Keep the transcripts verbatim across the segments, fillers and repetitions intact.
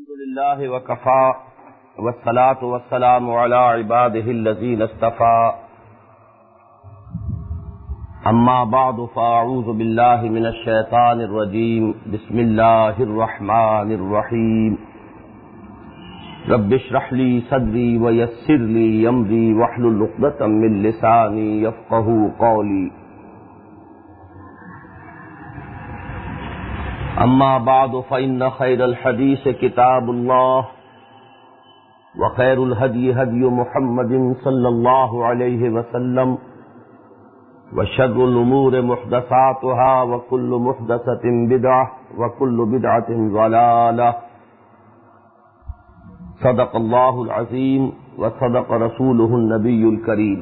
الحمد لله وكفى والصلاة والسلام على عباده الذين اصطفى أما بعد فأعوذ بالله من الشيطان الرجيم بسم الله الرحمن الرحيم رب اشرح لي صدري ويسر لي أمري واحلل عقدة من لساني يفقهوا قولي أما بعد فإن خير الحديث كتاب الله وخير الهدي هدي محمد صلى الله عليه وسلم وشر الأمور محدثاتها وكل محدثة بدعة وكل بدعة ضلالة صدق الله العظيم وصدق رسوله النبي الكريم.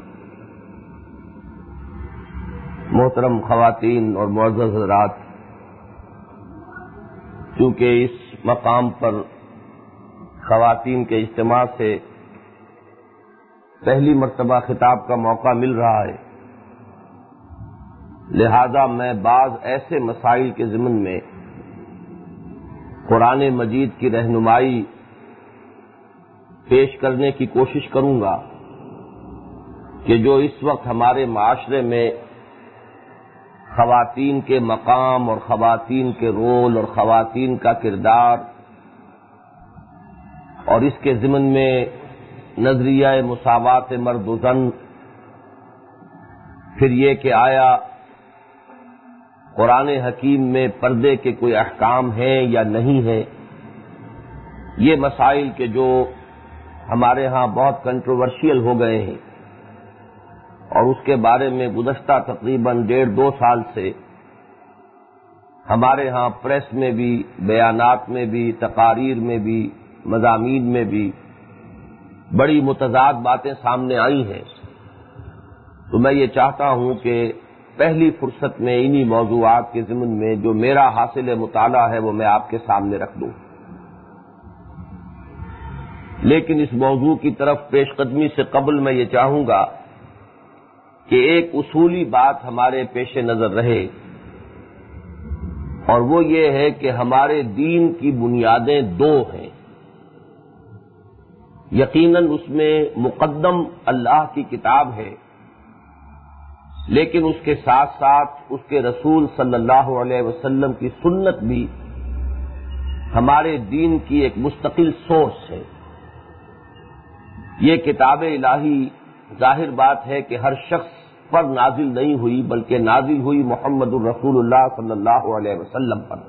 محترم خواتین اور معزز حضرات، چونکہ اس مقام پر خواتین کے اجتماع سے پہلی مرتبہ خطاب کا موقع مل رہا ہے، لہذا میں بعض ایسے مسائل کے ضمن میں قرآن مجید کی رہنمائی پیش کرنے کی کوشش کروں گا کہ جو اس وقت ہمارے معاشرے میں خواتین کے مقام اور خواتین کے رول اور خواتین کا کردار اور اس کے ضمن میں نظریہ مساوات مرد و زن، پھر یہ کہ آیا قرآن حکیم میں پردے کے کوئی احکام ہیں یا نہیں ہیں، یہ مسائل کے جو ہمارے ہاں بہت کنٹروورشیل ہو گئے ہیں اور اس کے بارے میں گزشتہ تقریباً ڈیڑھ دو سال سے ہمارے ہاں پریس میں بھی، بیانات میں بھی، تقاریر میں بھی، مضامین میں بھی بڑی متضاد باتیں سامنے آئی ہیں، تو میں یہ چاہتا ہوں کہ پہلی فرصت میں انہی موضوعات کے ضمن میں جو میرا حاصل مطالعہ ہے وہ میں آپ کے سامنے رکھ دوں. لیکن اس موضوع کی طرف پیش قدمی سے قبل میں یہ چاہوں گا کہ ایک اصولی بات ہمارے پیش نظر رہے، اور وہ یہ ہے کہ ہمارے دین کی بنیادیں دو ہیں. یقیناً اس میں مقدم اللہ کی کتاب ہے، لیکن اس کے ساتھ ساتھ اس کے رسول صلی اللہ علیہ وسلم کی سنت بھی ہمارے دین کی ایک مستقل سورس ہے. یہ کتاب الہی ظاہر بات ہے کہ ہر شخص پر نازل نہیں ہوئی، بلکہ نازل ہوئی محمد الرسول اللہ صلی اللہ علیہ وسلم پر،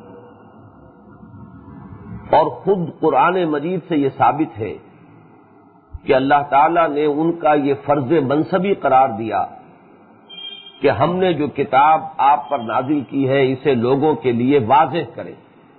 اور خود قرآن مجید سے یہ ثابت ہے کہ اللہ تعالیٰ نے ان کا یہ فرض منصبی قرار دیا کہ ہم نے جو کتاب آپ پر نازل کی ہے اسے لوگوں کے لیے واضح کریں.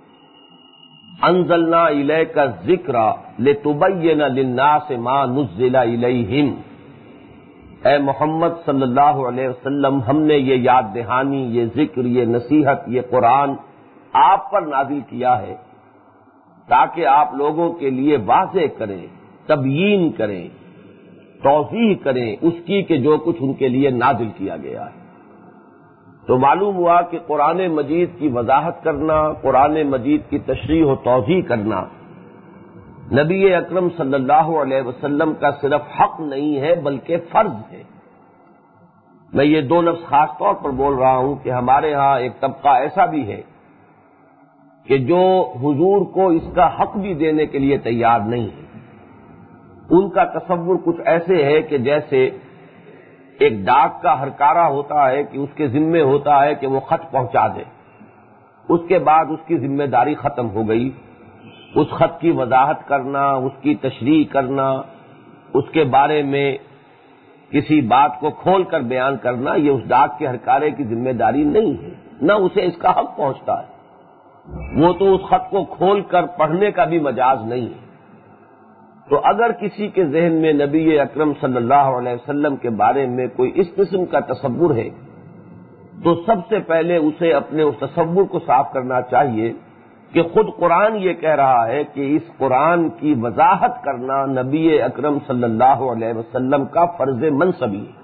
انزلنا الیک الذکر لتبین للناس ما نزل الیہم، اے محمد صلی اللہ علیہ وسلم، ہم نے یہ یاد دہانی، یہ ذکر، یہ نصیحت، یہ قرآن آپ پر نازل کیا ہے تاکہ آپ لوگوں کے لیے واضح کریں، تبیین کریں، توضیح کریں اس کی کہ جو کچھ ان کے لیے نازل کیا گیا ہے. تو معلوم ہوا کہ قرآن مجید کی وضاحت کرنا، قرآن مجید کی تشریح و توضیح کرنا نبی اکرم صلی اللہ علیہ وسلم کا صرف حق نہیں ہے بلکہ فرض ہے. میں یہ دو لفظ خاص طور پر بول رہا ہوں کہ ہمارے ہاں ایک طبقہ ایسا بھی ہے کہ جو حضور کو اس کا حق بھی دینے کے لیے تیار نہیں ہے. ان کا تصور کچھ ایسے ہے کہ جیسے ایک ڈاک کا ہرکارہ ہوتا ہے کہ اس کے ذمے ہوتا ہے کہ وہ خط پہنچا دے، اس کے بعد اس کی ذمہ داری ختم ہو گئی. اس خط کی وضاحت کرنا، اس کی تشریح کرنا، اس کے بارے میں کسی بات کو کھول کر بیان کرنا، یہ اس ڈاک کے ہرکارے کی ذمہ داری نہیں ہے، نہ اسے اس کا حق پہنچتا ہے. وہ تو اس خط کو کھول کر پڑھنے کا بھی مجاز نہیں ہے. تو اگر کسی کے ذہن میں نبی اکرم صلی اللہ علیہ وسلم کے بارے میں کوئی اس قسم کا تصور ہے تو سب سے پہلے اسے اپنے اس تصور کو صاف کرنا چاہیے کہ خود قرآن یہ کہہ رہا ہے کہ اس قرآن کی وضاحت کرنا نبی اکرم صلی اللہ علیہ وسلم کا فرض منصبی ہے.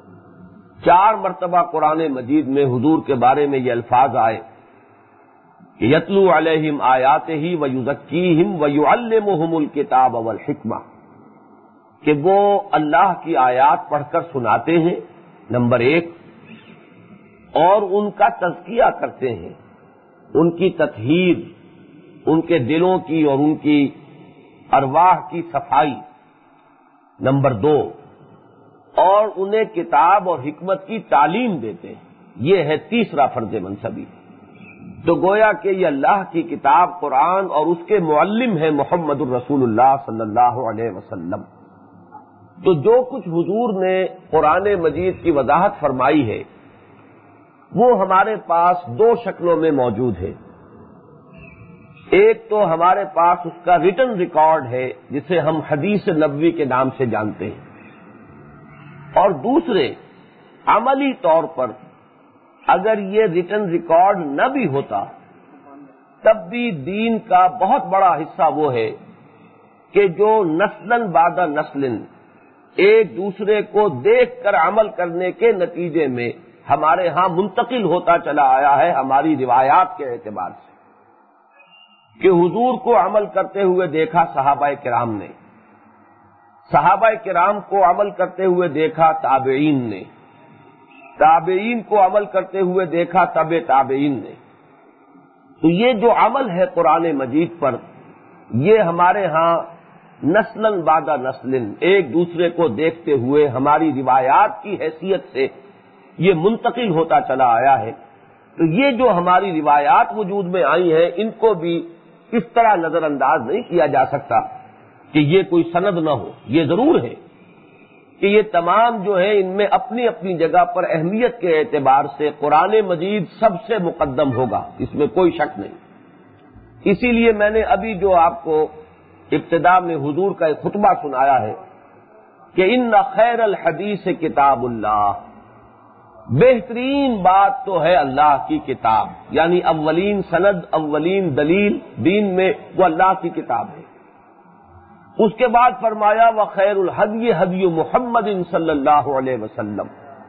چار مرتبہ قرآن مجید میں حضور کے بارے میں یہ الفاظ آئے کہ یتلو علیہم آیاتہ ویزکیہم ویعلمہم الکتاب والحکمہ، کہ وہ اللہ کی آیات پڑھ کر سناتے ہیں نمبر ایک، اور ان کا تزکیہ کرتے ہیں، ان کی تطہیر، ان کے دلوں کی اور ان کی ارواح کی صفائی نمبر دو، اور انہیں کتاب اور حکمت کی تعلیم دیتے ہیں، یہ ہے تیسرا فرض منصبی۔ تو گویا کہ یہ اللہ کی کتاب قرآن اور اس کے معلم ہے محمد الرسول اللہ صلی اللہ علیہ وسلم۔ تو جو کچھ حضور نے قرآن مجید کی وضاحت فرمائی ہے وہ ہمارے پاس دو شکلوں میں موجود ہے۔ ایک تو ہمارے پاس اس کا ریٹن ریکارڈ ہے جسے ہم حدیث نبوی کے نام سے جانتے ہیں، اور دوسرے عملی طور پر اگر یہ ریٹن ریکارڈ نہ بھی ہوتا تب بھی دین کا بہت بڑا حصہ وہ ہے کہ جو نسلاً بعد نسل ایک دوسرے کو دیکھ کر عمل کرنے کے نتیجے میں ہمارے ہاں منتقل ہوتا چلا آیا ہے ہماری روایات کے اعتبار سے، کہ حضور کو عمل کرتے ہوئے دیکھا صحابہ کرام نے، صحابہ کرام کو عمل کرتے ہوئے دیکھا تابعین نے، تابعین کو عمل کرتے ہوئے دیکھا تبع تابعین نے۔ تو یہ جو عمل ہے قرآن مجید پر، یہ ہمارے ہاں نسلاً بعد نسل ایک دوسرے کو دیکھتے ہوئے ہماری روایات کی حیثیت سے یہ منتقل ہوتا چلا آیا ہے۔ تو یہ جو ہماری روایات وجود میں آئی ہیں ان کو بھی اس طرح نظر انداز نہیں کیا جا سکتا کہ یہ کوئی سند نہ ہو۔ یہ ضرور ہے کہ یہ تمام جو ہیں ان میں اپنی اپنی جگہ پر اہمیت کے اعتبار سے قرآن مجید سب سے مقدم ہوگا، اس میں کوئی شک نہیں۔ اسی لیے میں نے ابھی جو آپ کو ابتدا میں حضور کا ایک خطبہ سنایا ہے کہ ان خیر الحدیث کتاب اللہ، بہترین بات تو ہے اللہ کی کتاب، یعنی اولین سند، اولین دلیل دین میں وہ اللہ کی کتاب ہے۔ اس کے بعد فرمایا وخیر الہدی ہدی محمد صلی اللہ علیہ وسلم،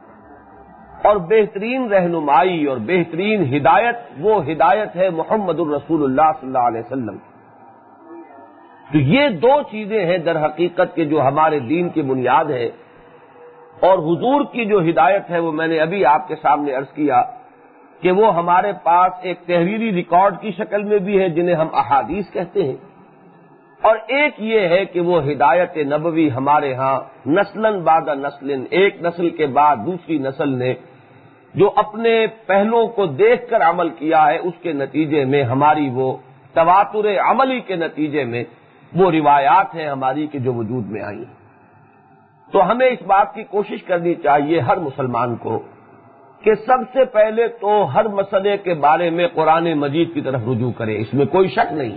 اور بہترین رہنمائی اور بہترین ہدایت وہ ہدایت ہے محمد الرسول اللہ صلی اللہ علیہ وسلم۔ تو یہ دو چیزیں ہیں در حقیقت کے جو ہمارے دین کی بنیاد ہے، اور حضور کی جو ہدایت ہے وہ میں نے ابھی آپ کے سامنے عرض کیا کہ وہ ہمارے پاس ایک تحریری ریکارڈ کی شکل میں بھی ہے جنہیں ہم احادیث کہتے ہیں، اور ایک یہ ہے کہ وہ ہدایت نبوی ہمارے ہاں نسلاً بعد نسل ایک نسل کے بعد دوسری نسل نے جو اپنے پہلوؤں کو دیکھ کر عمل کیا ہے اس کے نتیجے میں ہماری وہ تواتر عملی کے نتیجے میں وہ روایات ہیں ہماری کہ جو وجود میں آئی ہیں۔ تو ہمیں اس بات کی کوشش کرنی چاہیے ہر مسلمان کو کہ سب سے پہلے تو ہر مسئلے کے بارے میں قرآن مجید کی طرف رجوع کرے، اس میں کوئی شک نہیں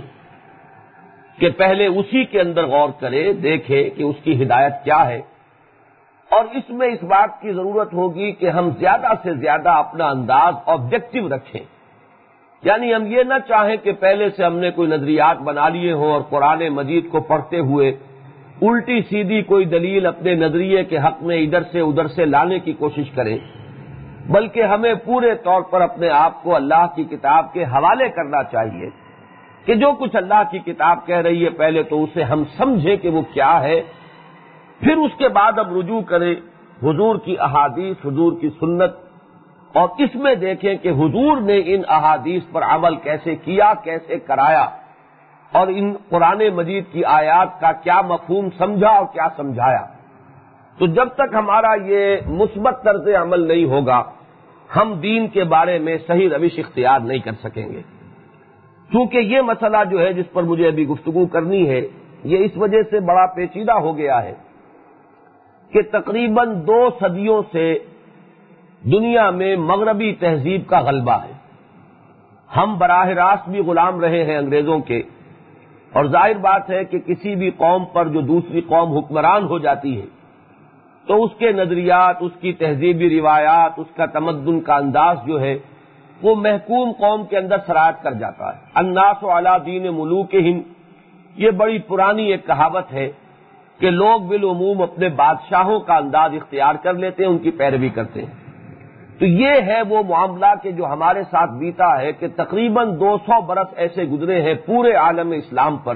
کہ پہلے اسی کے اندر غور کرے، دیکھے کہ اس کی ہدایت کیا ہے، اور اس میں اس بات کی ضرورت ہوگی کہ ہم زیادہ سے زیادہ اپنا انداز آبجیکٹو رکھیں، یعنی ہم یہ نہ چاہیں کہ پہلے سے ہم نے کوئی نظریات بنا لیے ہوں اور قرآن مجید کو پڑھتے ہوئے الٹی سیدھی کوئی دلیل اپنے نظریے کے حق میں ادھر سے ادھر سے لانے کی کوشش کریں، بلکہ ہمیں پورے طور پر اپنے آپ کو اللہ کی کتاب کے حوالے کرنا چاہیے کہ جو کچھ اللہ کی کتاب کہہ رہی ہے پہلے تو اسے ہم سمجھیں کہ وہ کیا ہے، پھر اس کے بعد اب رجوع کریں حضور کی احادیث، حضور کی سنت، اور اس میں دیکھیں کہ حضور نے ان احادیث پر عمل کیسے کیا، کیسے کرایا، اور ان قرآن مجید کی آیات کا کیا مفہوم سمجھا اور کیا سمجھایا۔ تو جب تک ہمارا یہ مثبت طرز عمل نہیں ہوگا ہم دین کے بارے میں صحیح روش اختیار نہیں کر سکیں گے۔ کیونکہ یہ مسئلہ جو ہے جس پر مجھے ابھی گفتگو کرنی ہے یہ اس وجہ سے بڑا پیچیدہ ہو گیا ہے کہ تقریباً دو صدیوں سے دنیا میں مغربی تہذیب کا غلبہ ہے۔ ہم براہ راست بھی غلام رہے ہیں انگریزوں کے، اور ظاہر بات ہے کہ کسی بھی قوم پر جو دوسری قوم حکمران ہو جاتی ہے تو اس کے نظریات، اس کی تہذیبی روایات، اس کا تمدن کا انداز جو ہے وہ محکوم قوم کے اندر سرایت کر جاتا ہے۔ الناس علی دین ملوکہم، یہ بڑی پرانی ایک کہاوت ہے کہ لوگ بالعموم اپنے بادشاہوں کا انداز اختیار کر لیتے ہیں، ان کی پیروی کرتے ہیں۔ تو یہ ہے وہ معاملہ کہ جو ہمارے ساتھ بیتا ہے کہ تقریباً دو سو برس ایسے گزرے ہیں پورے عالم اسلام پر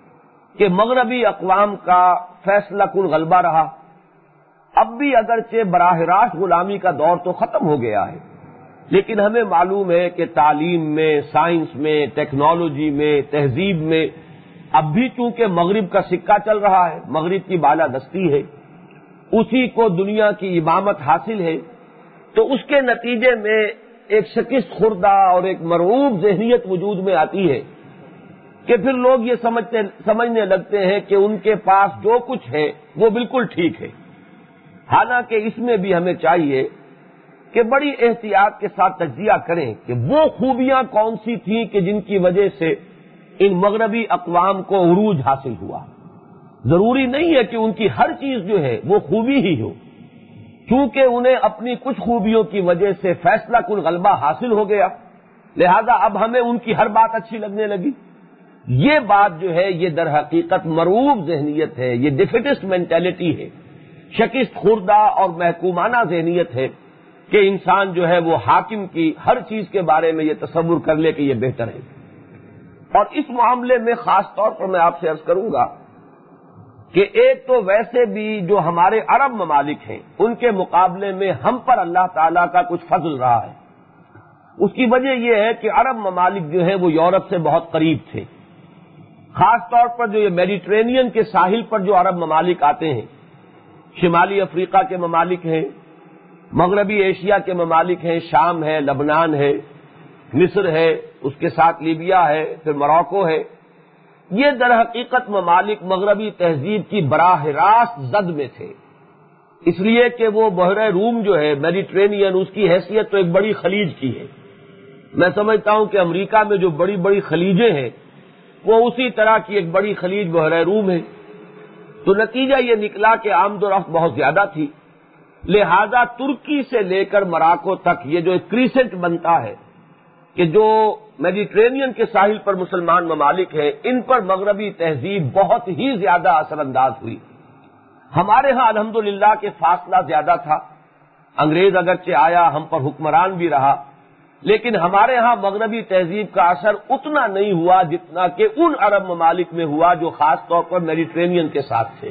کہ مغربی اقوام کا فیصلہ کن غلبہ رہا. اب بھی اگرچہ براہ راست غلامی کا دور تو ختم ہو گیا ہے، لیکن ہمیں معلوم ہے کہ تعلیم میں، سائنس میں، ٹیکنالوجی میں، تہذیب میں اب بھی چونکہ مغرب کا سکہ چل رہا ہے، مغرب کی بالادستی ہے، اسی کو دنیا کی امامت حاصل ہے، تو اس کے نتیجے میں ایک شکست خوردہ اور ایک مرعوب ذہنیت وجود میں آتی ہے کہ پھر لوگ یہ سمجھتے سمجھنے لگتے ہیں کہ ان کے پاس جو کچھ ہے وہ بالکل ٹھیک ہے. حالانکہ اس میں بھی ہمیں چاہیے کہ بڑی احتیاط کے ساتھ تجزیہ کریں کہ وہ خوبیاں کون سی تھیں کہ جن کی وجہ سے ان مغربی اقوام کو عروج حاصل ہوا. ضروری نہیں ہے کہ ان کی ہر چیز جو ہے وہ خوبی ہی ہو، چونکہ انہیں اپنی کچھ خوبیوں کی وجہ سے فیصلہ کن غلبہ حاصل ہو گیا، لہذا اب ہمیں ان کی ہر بات اچھی لگنے لگی. یہ بات جو ہے یہ در حقیقت مرعوب ذہنیت ہے، یہ ڈیفیٹسٹ مینٹلٹی ہے، شکست خوردہ اور محکومانہ ذہنیت ہے کہ انسان جو ہے وہ حاکم کی ہر چیز کے بارے میں یہ تصور کر لے کہ یہ بہتر ہے. اور اس معاملے میں خاص طور پر میں آپ سے عرض کروں گا کہ ایک تو ویسے بھی جو ہمارے عرب ممالک ہیں ان کے مقابلے میں ہم پر اللہ تعالیٰ کا کچھ فضل رہا ہے. اس کی وجہ یہ ہے کہ عرب ممالک جو ہیں وہ یورپ سے بہت قریب تھے. خاص طور پر جو یہ میڈیٹرینین کے ساحل پر جو عرب ممالک آتے ہیں، شمالی افریقہ کے ممالک ہیں، مغربی ایشیا کے ممالک ہیں، شام ہے، لبنان ہے، مصر ہے، اس کے ساتھ لیبیا ہے، پھر موراکو ہے. یہ در حقیقت ممالک مغربی تہذیب کی براہ راست زد میں تھے، اس لیے کہ وہ بحر روم جو ہے میڈیٹرینین، اس کی حیثیت تو ایک بڑی خلیج کی ہے. میں سمجھتا ہوں کہ امریکہ میں جو بڑی بڑی خلیجیں ہیں وہ اسی طرح کی ایک بڑی خلیج بحر روم ہے. تو نتیجہ یہ نکلا کہ آمد و رفت بہت زیادہ تھی، لہذا ترکی سے لے کر مراکو تک یہ جو ایک کریسنٹ بنتا ہے کہ جو میڈیٹرینین کے ساحل پر مسلمان ممالک ہیں ان پر مغربی تہذیب بہت ہی زیادہ اثر انداز ہوئی. ہمارے ہاں الحمدللہ کہ فاصلہ زیادہ تھا، انگریز اگرچہ آیا ہم پر حکمران بھی رہا، لیکن ہمارے ہاں مغربی تہذیب کا اثر اتنا نہیں ہوا جتنا کہ ان عرب ممالک میں ہوا جو خاص طور پر میڈیٹرینین کے ساتھ تھے.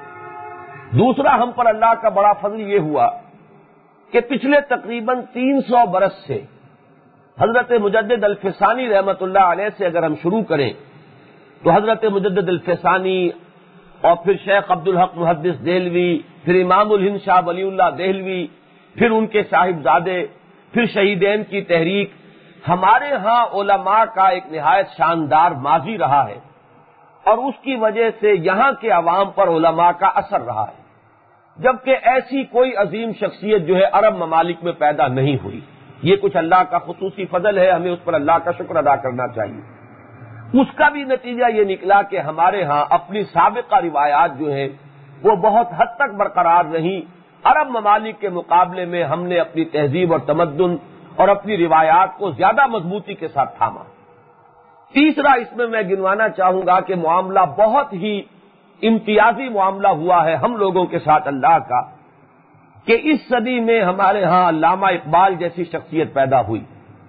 دوسرا ہم پر اللہ کا بڑا فضل یہ ہوا کہ پچھلے تقریباً تین سو برس سے حضرت مجدد الفسانی رحمت اللہ علیہ سے اگر ہم شروع کریں تو حضرت مجدد الفسانی اور پھر شیخ عبدالحق محدث دہلوی، پھر امام الہند شاہ ولی اللہ دہلوی، پھر ان کے صاحبزادے، پھر شہیدین کی تحریک، ہمارے ہاں علماء کا ایک نہایت شاندار ماضی رہا ہے اور اس کی وجہ سے یہاں کے عوام پر علماء کا اثر رہا ہے، جبکہ ایسی کوئی عظیم شخصیت جو ہے عرب ممالک میں پیدا نہیں ہوئی. یہ کچھ اللہ کا خصوصی فضل ہے، ہمیں اس پر اللہ کا شکر ادا کرنا چاہیے. اس کا بھی نتیجہ یہ نکلا کہ ہمارے ہاں اپنی سابقہ روایات جو ہیں وہ بہت حد تک برقرار رہیں. عرب ممالک کے مقابلے میں ہم نے اپنی تہذیب اور تمدن اور اپنی روایات کو زیادہ مضبوطی کے ساتھ تھاما. تیسرا اس میں میں گنوانا چاہوں گا کہ معاملہ بہت ہی امتیازی معاملہ ہوا ہے ہم لوگوں کے ساتھ اللہ کا کہ اس صدی میں ہمارے ہاں علامہ اقبال جیسی شخصیت پیدا ہوئی.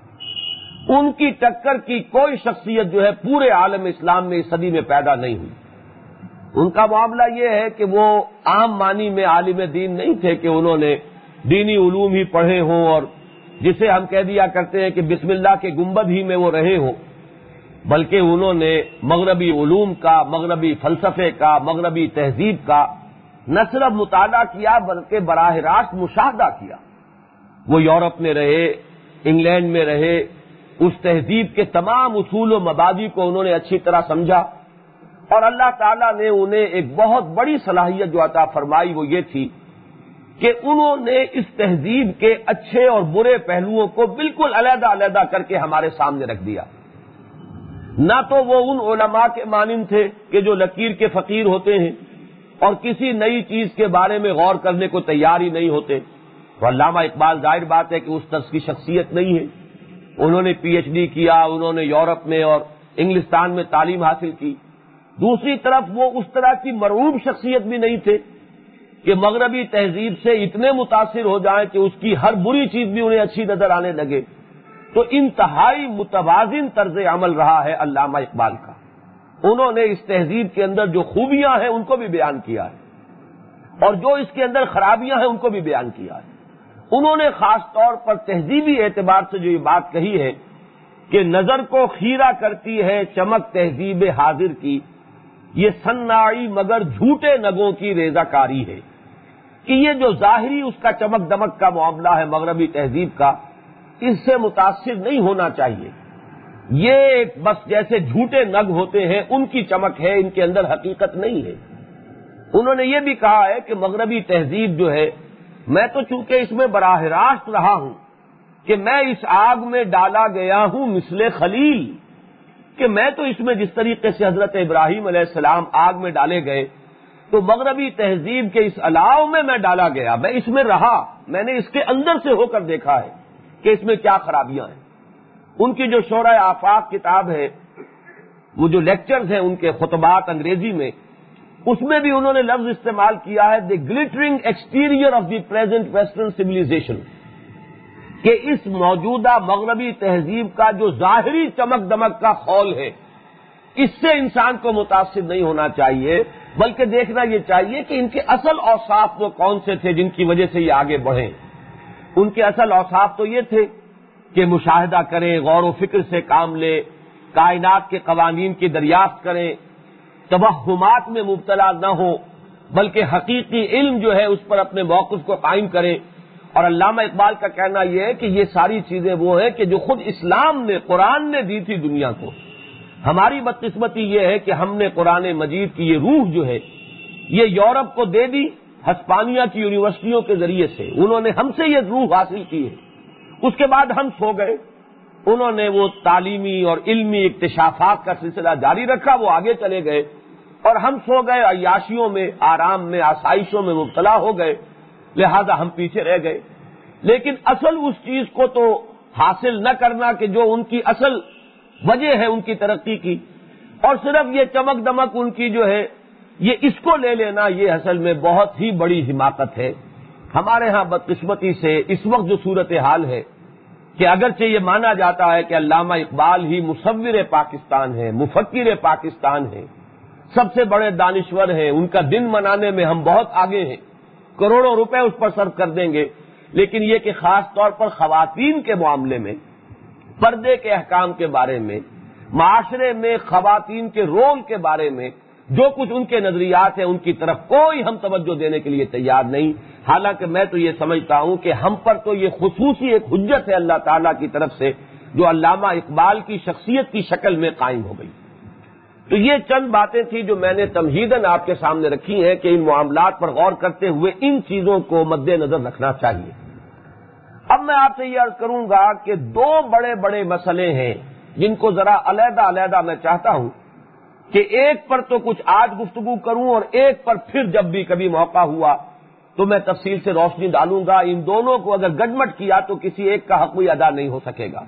ان کی ٹکر کی کوئی شخصیت جو ہے پورے عالم اسلام میں اس صدی میں پیدا نہیں ہوئی. ان کا معاملہ یہ ہے کہ وہ عام معنی میں عالم دین نہیں تھے کہ انہوں نے دینی علوم ہی پڑھے ہوں اور جسے ہم کہہ دیا کرتے ہیں کہ بسم اللہ کے گنبد ہی میں وہ رہے ہوں، بلکہ انہوں نے مغربی علوم کا، مغربی فلسفے کا، مغربی تہذیب کا نہ صرف مطالعہ کیا بلکہ براہ راست مشاہدہ کیا. وہ یورپ میں رہے، انگلینڈ میں رہے، اس تہذیب کے تمام اصول و مبادی کو انہوں نے اچھی طرح سمجھا اور اللہ تعالیٰ نے انہیں ایک بہت بڑی صلاحیت جو عطا فرمائی وہ یہ تھی کہ انہوں نے اس تہذیب کے اچھے اور برے پہلوؤں کو بالکل علیحدہ علیحدہ کر کے ہمارے سامنے رکھ دیا. نہ تو وہ ان علماء کے مانند تھے کہ جو لکیر کے فقیر ہوتے ہیں اور کسی نئی چیز کے بارے میں غور کرنے کو تیار ہی نہیں ہوتے. تو علامہ اقبال ظاہر بات ہے کہ اس طرز کی شخصیت نہیں ہے. انہوں نے پی ایچ ڈی کیا، انہوں نے یورپ میں اور انگلستان میں تعلیم حاصل کی. دوسری طرف وہ اس طرح کی مرعوب شخصیت بھی نہیں تھے کہ مغربی تہذیب سے اتنے متاثر ہو جائیں کہ اس کی ہر بری چیز بھی انہیں اچھی نظر آنے لگے، تو انتہائی متوازن طرز عمل رہا ہے علامہ اقبال کا۔ انہوں نے اس تہذیب کے اندر جو خوبیاں ہیں ان کو بھی بیان کیا ہے، اور جو اس کے اندر خرابیاں ہیں ان کو بھی بیان کیا ہے۔ انہوں نے خاص طور پر تہذیبی اعتبار سے جو یہ بات کہی ہے کہ نظر کو خیرہ کرتی ہے چمک تہذیب حاضر کی، یہ صناعی مگر جھوٹے نگوں کی ریزہ کاری ہے، کہ یہ جو ظاہری اس کا چمک دمک کا معاملہ ہے مغربی تہذیب کا، اس سے متاثر نہیں ہونا چاہیے۔ یہ ایک بس جیسے جھوٹے نگ ہوتے ہیں ان کی چمک ہے، ان کے اندر حقیقت نہیں ہے۔ انہوں نے یہ بھی کہا ہے کہ مغربی تہذیب جو ہے، میں تو چونکہ اس میں براہ راست رہا ہوں کہ میں اس آگ میں ڈالا گیا ہوں مثل خلیل، کہ میں تو اس میں جس طریقے سے حضرت ابراہیم علیہ السلام آگ میں ڈالے گئے، تو مغربی تہذیب کے اس الاؤ میں میں ڈالا گیا، میں اس میں رہا، میں نے اس کے اندر سے ہو کر دیکھا ہے کہ اس میں کیا خرابیاں ہیں۔ ان کی جو شورۂ آفاق کتاب ہے، وہ جو لیکچرز ہیں ان کے خطبات انگریزی میں، اس میں بھی انہوں نے لفظ استعمال کیا ہے the glittering exterior of the present western civilisation, کہ اس موجودہ مغربی تہذیب کا جو ظاہری چمک دمک کا خول ہے، اس سے انسان کو متاثر نہیں ہونا چاہیے، بلکہ دیکھنا یہ چاہیے کہ ان کے اصل اوصاف وہ کون سے تھے جن کی وجہ سے یہ آگے بڑھیں۔ ان کے اصل اوصاف تو یہ تھے کہ مشاہدہ کریں، غور و فکر سے کام لیں، کائنات کے قوانین کی دریافت کریں، توہمات میں مبتلا نہ ہوں، بلکہ حقیقی علم جو ہے اس پر اپنے موقف کو قائم کریں۔ اور علامہ اقبال کا کہنا یہ ہے کہ یہ ساری چیزیں وہ ہیں کہ جو خود اسلام نے، قرآن نے دی تھی دنیا کو۔ ہماری بدقسمتی یہ ہے کہ ہم نے قرآن مجید کی یہ روح جو ہے یہ یورپ کو دے دی، ہسپانیہ کی یونیورسٹیوں کے ذریعے سے انہوں نے ہم سے یہ روح حاصل کی ہے، اس کے بعد ہم سو گئے، انہوں نے وہ تعلیمی اور علمی اکتشافات کا سلسلہ جاری رکھا، وہ آگے چلے گئے، اور ہم سو گئے عیاشیوں میں، آرام میں، آسائشوں میں مبتلا ہو گئے، لہذا ہم پیچھے رہ گئے۔ لیکن اصل اس چیز کو تو حاصل نہ کرنا کہ جو ان کی اصل وجہ ہے ان کی ترقی کی، اور صرف یہ چمک دمک ان کی جو ہے یہ اس کو لے لینا، یہ اصل میں بہت ہی بڑی حماقت ہے۔ ہمارے ہاں بدقسمتی سے اس وقت جو صورتحال ہے کہ اگرچہ یہ مانا جاتا ہے کہ علامہ اقبال ہی مصور پاکستان ہے، مفکر پاکستان ہے، سب سے بڑے دانشور ہیں، ان کا دن منانے میں ہم بہت آگے ہیں، کروڑوں روپے اس پر صرف کر دیں گے، لیکن یہ کہ خاص طور پر خواتین کے معاملے میں، پردے کے احکام کے بارے میں، معاشرے میں خواتین کے رول کے بارے میں جو کچھ ان کے نظریات ہیں ان کی طرف کوئی ہم توجہ دینے کے لیے تیار نہیں۔ حالانکہ میں تو یہ سمجھتا ہوں کہ ہم پر تو یہ خصوصی ایک حجت ہے اللہ تعالیٰ کی طرف سے جو علامہ اقبال کی شخصیت کی شکل میں قائم ہو گئی۔ تو یہ چند باتیں تھیں جو میں نے تمہیداً آپ کے سامنے رکھی ہیں کہ ان معاملات پر غور کرتے ہوئے ان چیزوں کو مد نظر رکھنا چاہیے۔ اب میں آپ سے یہ عرض کروں گا کہ دو بڑے بڑے مسئلے ہیں جن کو ذرا علیحدہ علیحدہ میں چاہتا ہوں کہ ایک پر تو کچھ آج گفتگو کروں اور ایک پر پھر جب بھی کبھی موقع ہوا تو میں تفصیل سے روشنی ڈالوں گا۔ ان دونوں کو اگر گڈمٹ کیا تو کسی ایک کا حق کوئی ادا نہیں ہو سکے گا۔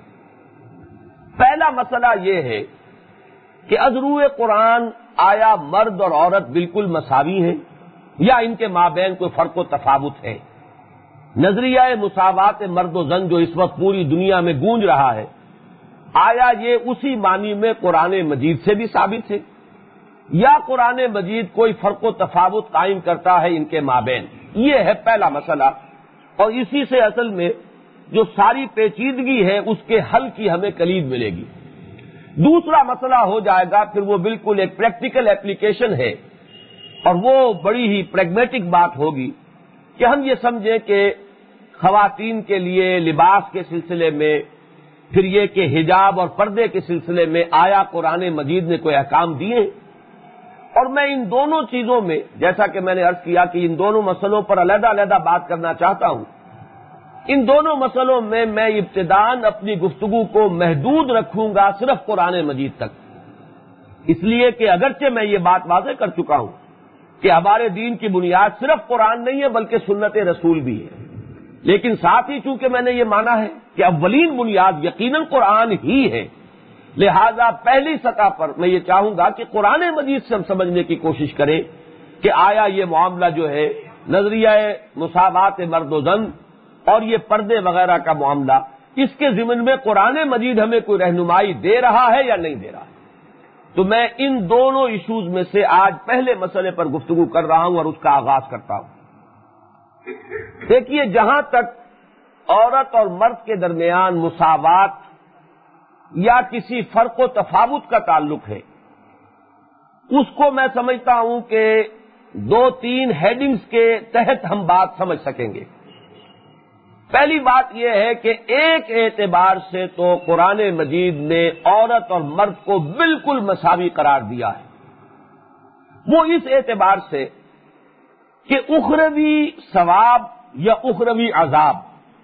پہلا مسئلہ یہ ہے کہ از روئے قرآن آیا مرد اور عورت بالکل مساوی ہیں یا ان کے مابین کوئی فرق و تفاوت ہے؟ نظریہ مساوات مرد و زن جو اس وقت پوری دنیا میں گونج رہا ہے، آیا یہ اسی معنی میں قرآن مجید سے بھی ثابت ہے یا قرآن مجید کوئی فرق و تفاوت قائم کرتا ہے ان کے مابین؟ یہ ہے پہلا مسئلہ، اور اسی سے اصل میں جو ساری پیچیدگی ہے اس کے حل کی ہمیں کلید ملے گی۔ دوسرا مسئلہ ہو جائے گا پھر وہ بالکل ایک پریکٹیکل اپلیکیشن ہے، اور وہ بڑی ہی پریگمیٹک بات ہوگی کہ ہم یہ سمجھیں کہ خواتین کے لیے لباس کے سلسلے میں، پھر یہ کہ حجاب اور پردے کے سلسلے میں آیا قرآن مجید نے کوئی احکام دیے؟ اور میں ان دونوں چیزوں میں، جیسا کہ میں نے عرض کیا کہ ان دونوں مسئلوں پر علیحدہ علیحدہ بات کرنا چاہتا ہوں، ان دونوں مسئلوں میں میں ابتداءً اپنی گفتگو کو محدود رکھوں گا صرف قرآن مجید تک، اس لیے کہ اگرچہ میں یہ بات واضح کر چکا ہوں کہ ہمارے دین کی بنیاد صرف قرآن نہیں ہے بلکہ سنت رسول بھی ہے، لیکن ساتھ ہی چونکہ میں نے یہ مانا ہے کہ اولین بنیاد یقیناً قرآن ہی ہے، لہذا پہلی سطح پر میں یہ چاہوں گا کہ قرآن مجید سے ہم سمجھنے کی کوشش کریں کہ آیا یہ معاملہ جو ہے نظریہ مساوات مرد و زن اور یہ پردے وغیرہ کا معاملہ، اس کے ضمن میں قرآن مجید ہمیں کوئی رہنمائی دے رہا ہے یا نہیں دے رہا ہے؟ تو میں ان دونوں ایشوز میں سے آج پہلے مسئلے پر گفتگو کر رہا ہوں اور اس کا آغاز کرتا ہوں۔ دیکھیے، جہاں تک عورت اور مرد کے درمیان مساوات یا کسی فرق و تفاوت کا تعلق ہے، اس کو میں سمجھتا ہوں کہ دو تین ہیڈنگز کے تحت ہم بات سمجھ سکیں گے۔ پہلی بات یہ ہے کہ ایک اعتبار سے تو قرآن مجید نے عورت اور مرد کو بالکل مساوی قرار دیا ہے، وہ اس اعتبار سے کہ اخروی ثواب یا اخروی عذاب،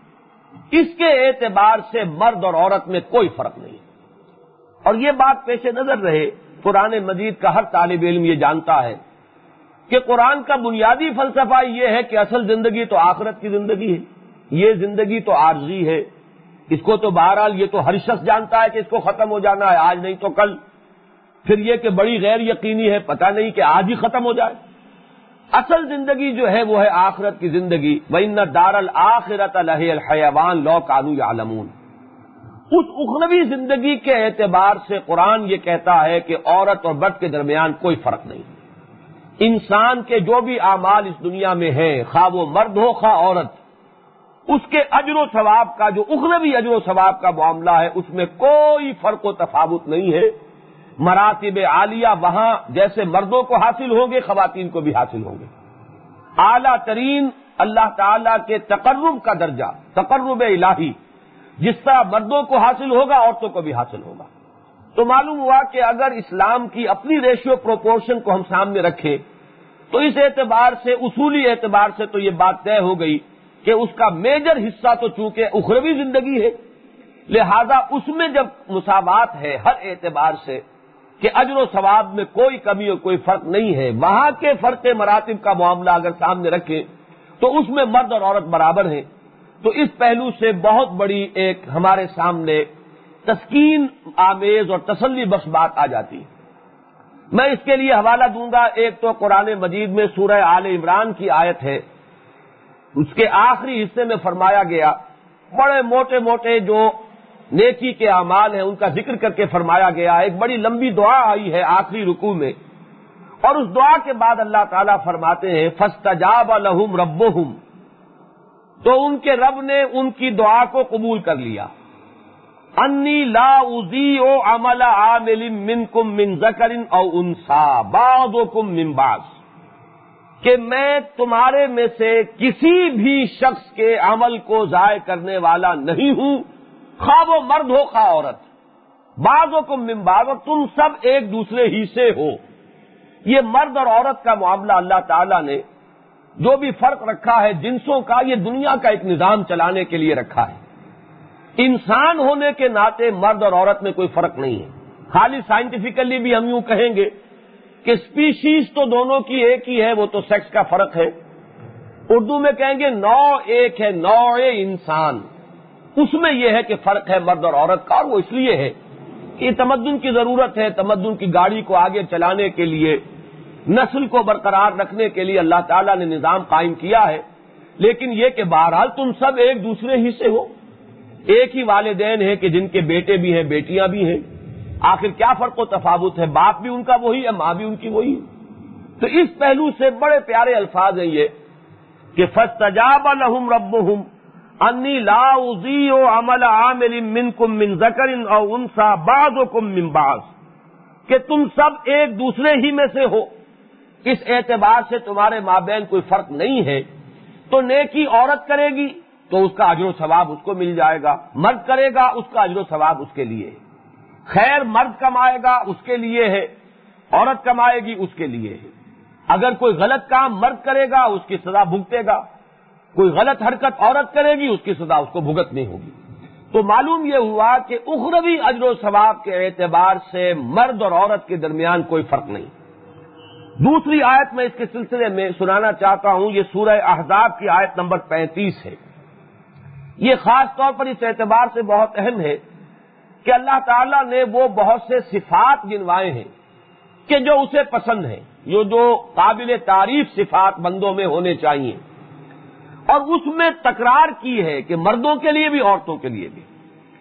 اس کے اعتبار سے مرد اور عورت میں کوئی فرق نہیں۔ اور یہ بات پیش نظر رہے، قرآن مجید کا ہر طالب علم یہ جانتا ہے کہ قرآن کا بنیادی فلسفہ یہ ہے کہ اصل زندگی تو آخرت کی زندگی ہے، یہ زندگی تو عارضی ہے، اس کو تو بہرحال یہ تو ہر شخص جانتا ہے کہ اس کو ختم ہو جانا ہے، آج نہیں تو کل۔ پھر یہ کہ بڑی غیر یقینی ہے، پتہ نہیں کہ آج ہی ختم ہو جائے۔ اصل زندگی جو ہے وہ ہے آخرت کی زندگی۔ وَإِنَّ الدَّارَ الْآخِرَةَ لَهِيَ الْحَيَوَانُ لَوْ كَانُوا يَعْلَمُونَ۔ اس اخروی زندگی کے اعتبار سے قرآن یہ کہتا ہے کہ عورت اور مرد کے درمیان کوئی فرق نہیں۔ انسان کے جو بھی اعمال اس دنیا میں ہیں، خواہ وہ مرد ہو خواہ عورت، اس کے اجر و ثواب کا جو اخروی اجر و ثواب کا معاملہ ہے، اس میں کوئی فرق و تفاوت نہیں ہے۔ مراتب عالیہ وہاں جیسے مردوں کو حاصل ہوں گے، خواتین کو بھی حاصل ہوں گے۔ اعلیٰ ترین اللہ تعالی کے تقرب کا درجہ، تقرب الہی، جس طرح مردوں کو حاصل ہوگا عورتوں کو بھی حاصل ہوگا۔ تو معلوم ہوا کہ اگر اسلام کی اپنی ریشیو پروپورشن کو ہم سامنے رکھیں تو اس اعتبار سے، اصولی اعتبار سے تو یہ بات طے ہو گئی کہ اس کا میجر حصہ تو چونکہ اخروی زندگی ہے، لہذا اس میں جب مساوات ہے ہر اعتبار سے کہ اجر و ثواب میں کوئی کمی اور کوئی فرق نہیں ہے، وہاں کے فرق مراتب کا معاملہ اگر سامنے رکھیں تو اس میں مرد اور عورت برابر ہیں۔ تو اس پہلو سے بہت بڑی ایک ہمارے سامنے تسکین آمیز اور تسلی بخش بات آ جاتی ہے۔ میں اس کے لیے حوالہ دوں گا، ایک تو قرآن مجید میں سورہ آل عمران کی آیت ہے، اس کے آخری حصے میں فرمایا گیا، بڑے موٹے موٹے جو نیکی کے اعمال ہیں ان کا ذکر کر کے فرمایا گیا، ایک بڑی لمبی دعا آئی ہے آخری رکوع میں، اور اس دعا کے بعد اللہ تعالیٰ فرماتے ہیں فاستجاب لہم ربہم، تو ان کے رب نے ان کی دعا کو قبول کر لیا۔ انی لا اضیع عمل عامل منکم من ذکر او انثی بعضکم من بعض، کہ میں تمہارے میں سے کسی بھی شخص کے عمل کو ضائع کرنے والا نہیں ہوں، خواہ وہ مرد ہو خواہ عورت، بعضکم من بعض، تم سب ایک دوسرے ہی سے ہو۔ یہ مرد اور عورت کا معاملہ اللہ تعالیٰ نے جو بھی فرق رکھا ہے جنسوں کا، یہ دنیا کا ایک نظام چلانے کے لیے رکھا ہے۔ انسان ہونے کے ناطے مرد اور عورت میں کوئی فرق نہیں ہے۔ خالی سائنٹیفیکلی بھی ہم یوں کہیں گے کہ سپیشیز تو دونوں کی ایک ہی ہے، وہ تو سیکس کا فرق ہے۔ اردو میں کہیں گے نوع ایک ہے، نوع انسان، اس میں یہ ہے کہ فرق ہے مرد اور عورت کا، اور وہ اس لیے ہے کہ تمدن کی ضرورت ہے، تمدن کی گاڑی کو آگے چلانے کے لیے، نسل کو برقرار رکھنے کے لیے اللہ تعالیٰ نے نظام قائم کیا ہے۔ لیکن یہ کہ بہرحال تم سب ایک دوسرے ہی سے ہو، ایک ہی والدین ہیں کہ جن کے بیٹے بھی ہیں بیٹیاں بھی ہیں، آخر کیا فرق و تفاوت ہے؟ باپ بھی ان کا وہی ہے، ماں بھی ان کی وہی ہے۔ تو اس پہلو سے بڑے پیارے الفاظ ہیں یہ کہ فاستجاب لہم ربہم انی لا اضیع عمل عامل منکم من ذکر او انثی بعضکم من بعض، کہ تم سب ایک دوسرے ہی میں سے ہو، اس اعتبار سے تمہارے مابین کوئی فرق نہیں ہے۔ تو نیکی عورت کرے گی تو اس کا اجر و ثواب اس کو مل جائے گا، مرد کرے گا اس کا اجر و ثواب اس کے لیے ہے۔ خیر مرد کمائے گا اس کے لیے ہے، عورت کمائے گی اس کے لیے ہے۔ اگر کوئی غلط کام مرد کرے گا اس کی سزا بھگتے گا، کوئی غلط حرکت عورت کرے گی اس کی سزا اس کو بھگتنی ہوگی۔ تو معلوم یہ ہوا کہ اخروی اجر و ثواب کے اعتبار سے مرد اور عورت کے درمیان کوئی فرق نہیں۔ دوسری آیت میں اس کے سلسلے میں سنانا چاہتا ہوں، یہ سورہ احزاب کی آیت نمبر پینتیس ہے۔ یہ خاص طور پر اس اعتبار سے بہت اہم ہے کہ اللہ تعالیٰ نے وہ بہت سے صفات گنوائے ہیں کہ جو اسے پسند ہے، جو جو قابل تعریف صفات بندوں میں ہونے چاہیے، اور اس میں تکرار کی ہے کہ مردوں کے لیے بھی عورتوں کے لیے بھی،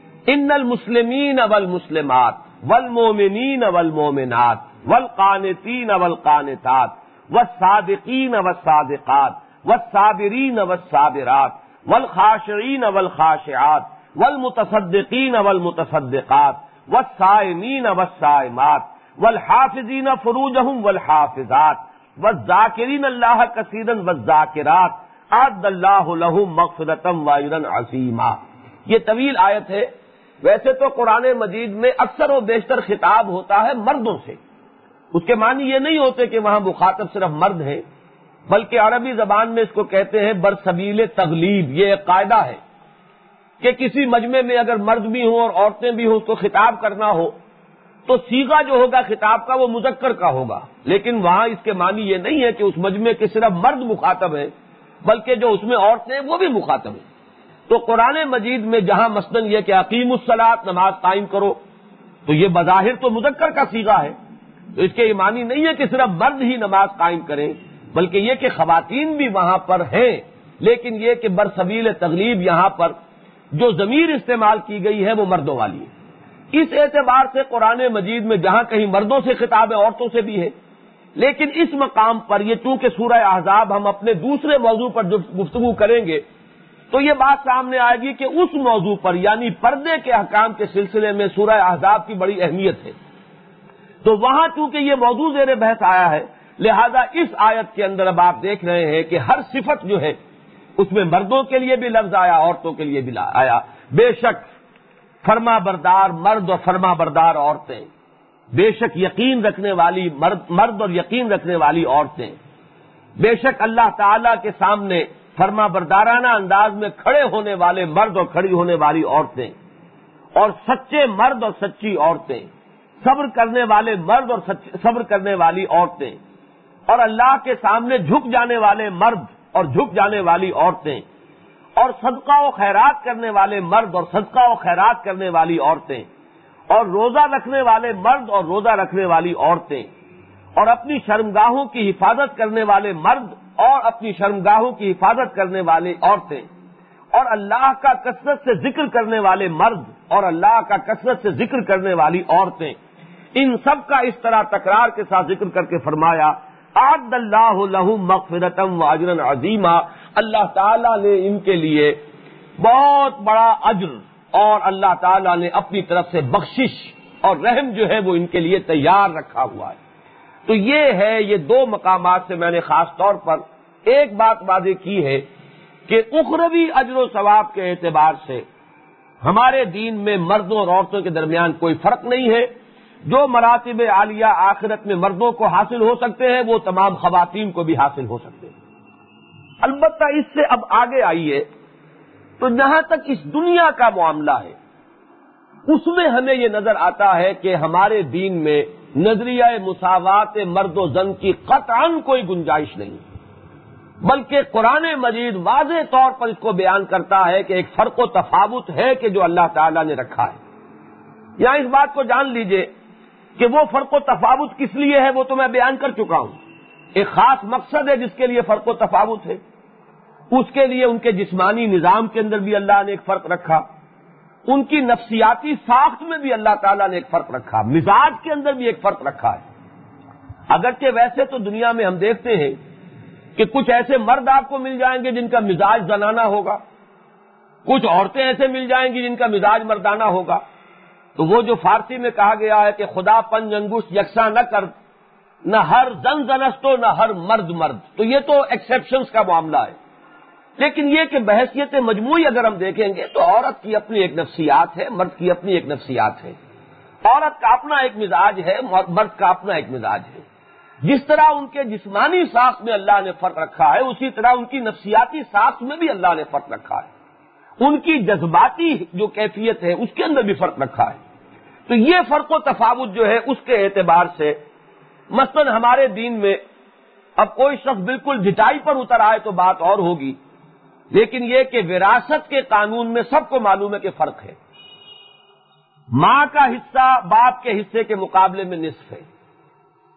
ان المسلمین والمسلمات والمومنین والمومنات والقانتین والقانتات والصادقین والصادقات والصابرین والصابرات والخاشعین والخاشعات والمتصدقین والمتصدقات والصائمین والصائمات والحافظین فروجہم والحافظات والذاکرین اللہ کثیرا والذاکرات اعد اللہ لہم مغفرۃ واجرا عظیما۔ یہ طویل آیت ہے۔ ویسے تو قرآن مجید میں اکثر و بیشتر خطاب ہوتا ہے مردوں سے، اس کے معنی یہ نہیں ہوتے کہ وہاں مخاطب صرف مرد ہیں، بلکہ عربی زبان میں اس کو کہتے ہیں برسبیل تغلیب۔ یہ ایک قاعدہ ہے کہ کسی مجمع میں اگر مرد بھی ہوں اور عورتیں بھی ہوں، اس کو خطاب کرنا ہو تو صیغہ جو ہوگا خطاب کا وہ مذکر کا ہوگا، لیکن وہاں اس کے معنی یہ نہیں ہے کہ اس مجمع کے صرف مرد مخاطب ہیں، بلکہ جو اس میں عورتیں ہیں وہ بھی مخاطب ہیں۔ تو قرآن مجید میں جہاں مثلاً یہ کہ اقیم الصلاۃ، نماز قائم کرو، تو یہ بظاہر تو مذکر کا صیغہ ہے، تو اس کے یہ معنی نہیں ہے کہ صرف مرد ہی نماز قائم کریں، بلکہ یہ کہ خواتین بھی وہاں پر ہیں، لیکن یہ کہ برسبیل تغلیب یہاں پر جو ضمیر استعمال کی گئی ہے وہ مردوں والی ہے۔ اس اعتبار سے قرآن مجید میں جہاں کہیں مردوں سے خطاب ہے عورتوں سے بھی ہے، لیکن اس مقام پر یہ چونکہ سورہ احزاب ہم اپنے دوسرے موضوع پر جو گفتگو کریں گے تو یہ بات سامنے آئے گی کہ اس موضوع پر یعنی پردے کے احکام کے سلسلے میں سورہ احزاب کی بڑی اہمیت ہے۔ تو وہاں چونکہ یہ موضوع زیر بحث آیا ہے، لہذا اس آیت کے اندر اب آپ دیکھ رہے ہیں کہ ہر صفت جو ہے اس میں مردوں کے لیے بھی لفظ آیا، عورتوں کے لیے بھی آیا۔ بے شک فرما بردار مرد اور فرما بردار عورتیں، بے شک یقین رکھنے والی مرد مرد اور یقین رکھنے والی عورتیں، بے شک اللہ تعالی کے سامنے فرما بردارانہ انداز میں کھڑے ہونے والے مرد اور کھڑی ہونے والی عورتیں، اور سچے مرد اور سچی عورتیں، صبر کرنے والے مرد اور صبر کرنے والی عورتیں، اور اللہ کے سامنے جھک جانے والے مرد اور جھک جانے والی عورتیں، اور صدقہ و خیرات کرنے والے مرد اور صدقہ و خیرات کرنے والی عورتیں، اور روزہ رکھنے والے مرد اور روزہ رکھنے والی عورتیں، اور اپنی شرمگاہوں کی حفاظت کرنے والے مرد اور اپنی شرمگاہوں کی حفاظت کرنے والی عورتیں، اور اللہ کا کثرت سے ذکر کرنے والے مرد اور اللہ کا کثرت سے ذکر کرنے والی عورتیں، ان سب کا اس طرح تکرار کے ساتھ ذکر کر کے فرمایا اعد اللہ لہم مغفرۃ واجرا عظیما۔ اللہ تعالیٰ نے ان کے لیے بہت بڑا اجر اور اللہ تعالیٰ نے اپنی طرف سے بخشش اور رحم جو ہے وہ ان کے لیے تیار رکھا ہوا ہے۔ تو یہ ہے، یہ دو مقامات سے میں نے خاص طور پر ایک بات واضح کی ہے کہ اخروی اجر و ثواب کے اعتبار سے ہمارے دین میں مردوں اور عورتوں کے درمیان کوئی فرق نہیں ہے۔ جو مراتب عالیہ آخرت میں مردوں کو حاصل ہو سکتے ہیں وہ تمام خواتین کو بھی حاصل ہو سکتے ہیں۔ البتہ اس سے اب آگے آئیے تو جہاں تک اس دنیا کا معاملہ ہے اس میں ہمیں یہ نظر آتا ہے کہ ہمارے دین میں نظریہ مساوات مرد و زن کی قطعاً کوئی گنجائش نہیں، بلکہ قرآن مجید واضح طور پر اس کو بیان کرتا ہے کہ ایک فرق و تفاوت ہے کہ جو اللہ تعالیٰ نے رکھا ہے۔ یہاں اس بات کو جان لیجئے کہ وہ فرق و تفاوت کس لیے ہے وہ تو میں بیان کر چکا ہوں۔ ایک خاص مقصد ہے جس کے لیے فرق و تفاوت ہے، اس کے لیے ان کے جسمانی نظام کے اندر بھی اللہ نے ایک فرق رکھا، ان کی نفسیاتی ساخت میں بھی اللہ تعالیٰ نے ایک فرق رکھا، مزاج کے اندر بھی ایک فرق رکھا ہے۔ اگرچہ ویسے تو دنیا میں ہم دیکھتے ہیں کہ کچھ ایسے مرد آپ کو مل جائیں گے جن کا مزاج زنانہ ہوگا، کچھ عورتیں ایسے مل جائیں گی جن کا مزاج مردانہ ہوگا۔ تو وہ جو فارسی میں کہا گیا ہے کہ خدا پنج انگشت یکساں نہ کر، نہ ہر زن زنستو نہ ہر مرد مرد، تو یہ تو ایکسیپشنز کا معاملہ ہے۔ لیکن یہ کہ بحیثیت مجموعی اگر ہم دیکھیں گے تو عورت کی اپنی ایک نفسیات ہے، مرد کی اپنی ایک نفسیات ہے، عورت کا اپنا ایک مزاج ہے، مرد کا اپنا ایک مزاج ہے۔ جس طرح ان کے جسمانی ساخت میں اللہ نے فرق رکھا ہے اسی طرح ان کی نفسیاتی ساخت میں بھی اللہ نے فرق رکھا ہے، ان کی جذباتی جو کیفیت ہے اس کے اندر بھی فرق رکھا ہے۔ تو یہ فرق و تفاوت جو ہے اس کے اعتبار سے مثلاً ہمارے دین میں اب کوئی شخص بالکل ڈٹائی پر اتر آئے تو بات اور ہوگی، لیکن یہ کہ وراثت کے قانون میں سب کو معلوم ہے کہ فرق ہے۔ ماں کا حصہ باپ کے حصے کے مقابلے میں نصف ہے،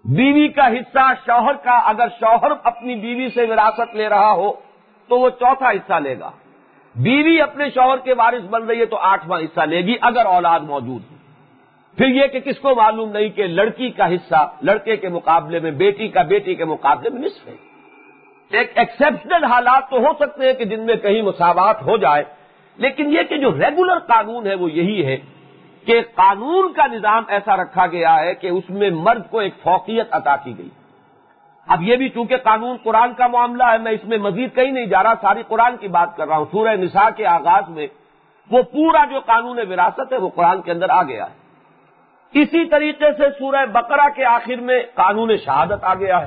بیوی کا حصہ شوہر کا، اگر شوہر اپنی بیوی سے وراثت لے رہا ہو تو وہ چوتھا حصہ لے گا، بیوی اپنے شوہر کے وارث بن رہی ہے تو آٹھواں حصہ لے گی اگر اولاد موجود ہے۔ پھر یہ کہ کس کو معلوم نہیں کہ لڑکی کا حصہ لڑکے کے مقابلے میں، بیٹی کا بیٹی کے مقابلے میں نصف ہے۔ ایک ایکسیپشنل حالات تو ہو سکتے ہیں کہ جن میں کہیں مساوات ہو جائے، لیکن یہ کہ جو ریگولر قانون ہے وہ یہی ہے کہ قانون کا نظام ایسا رکھا گیا ہے کہ اس میں مرد کو ایک فوقیت عطا کی گئی۔ اب یہ بھی چونکہ قانون قرآن کا معاملہ ہے، میں اس میں مزید کہیں نہیں جا رہا، ساری قرآن کی بات کر رہا ہوں۔ سورہ نساء کے آغاز میں وہ پورا جو قانون وراثت ہے وہ قرآن کے اندر آ گیا ہے۔ اسی طریقے سے سورہ بقرہ کے آخر میں قانون شہادت آ گیا ہے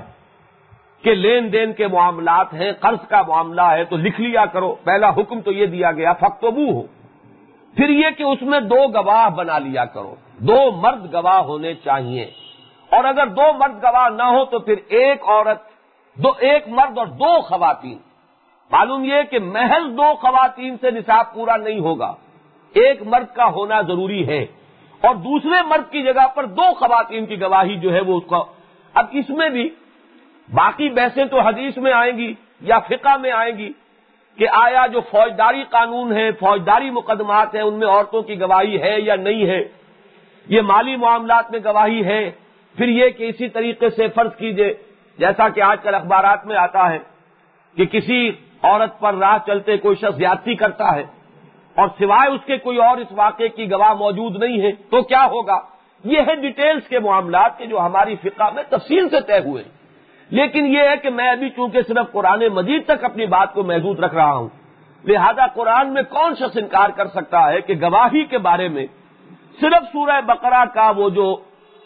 کہ لین دین کے معاملات ہیں، قرض کا معاملہ ہے تو لکھ لیا کرو۔ پہلا حکم تو یہ دیا گیا فاکتبوہ ہو، پھر یہ کہ اس میں دو گواہ بنا لیا کرو، دو مرد گواہ ہونے چاہیے، اور اگر دو مرد گواہ نہ ہو تو پھر ایک عورت، دو ایک مرد اور دو خواتین۔ معلوم یہ کہ محض دو خواتین سے نصاب پورا نہیں ہوگا، ایک مرد کا ہونا ضروری ہے، اور دوسرے مرد کی جگہ پر دو خواتین کی گواہی جو ہے وہ اس کو۔ اب اس میں بھی باقی بحثیں تو حدیث میں آئیں گی یا فقہ میں آئیں گی کہ آیا جو فوجداری قانون ہے، فوجداری مقدمات ہیں، ان میں عورتوں کی گواہی ہے یا نہیں ہے، یہ مالی معاملات میں گواہی ہے۔ پھر یہ کہ اسی طریقے سے فرض کیجئے جیسا کہ آج کل اخبارات میں آتا ہے کہ کسی عورت پر راہ چلتے کوئی شخص زیادتی کرتا ہے اور سوائے اس کے کوئی اور اس واقعے کی گواہ موجود نہیں ہے تو کیا ہوگا؟ یہ ہے ڈیٹیلز کے معاملات کے جو ہماری فقہ میں تفصیل سے طے ہوئے ہیں۔ لیکن یہ ہے کہ میں ابھی چونکہ صرف قرآن مجید تک اپنی بات کو محدود رکھ رہا ہوں، لہذا قرآن میں کون شخص انکار کر سکتا ہے کہ گواہی کے بارے میں صرف سورہ بقرہ کا وہ جو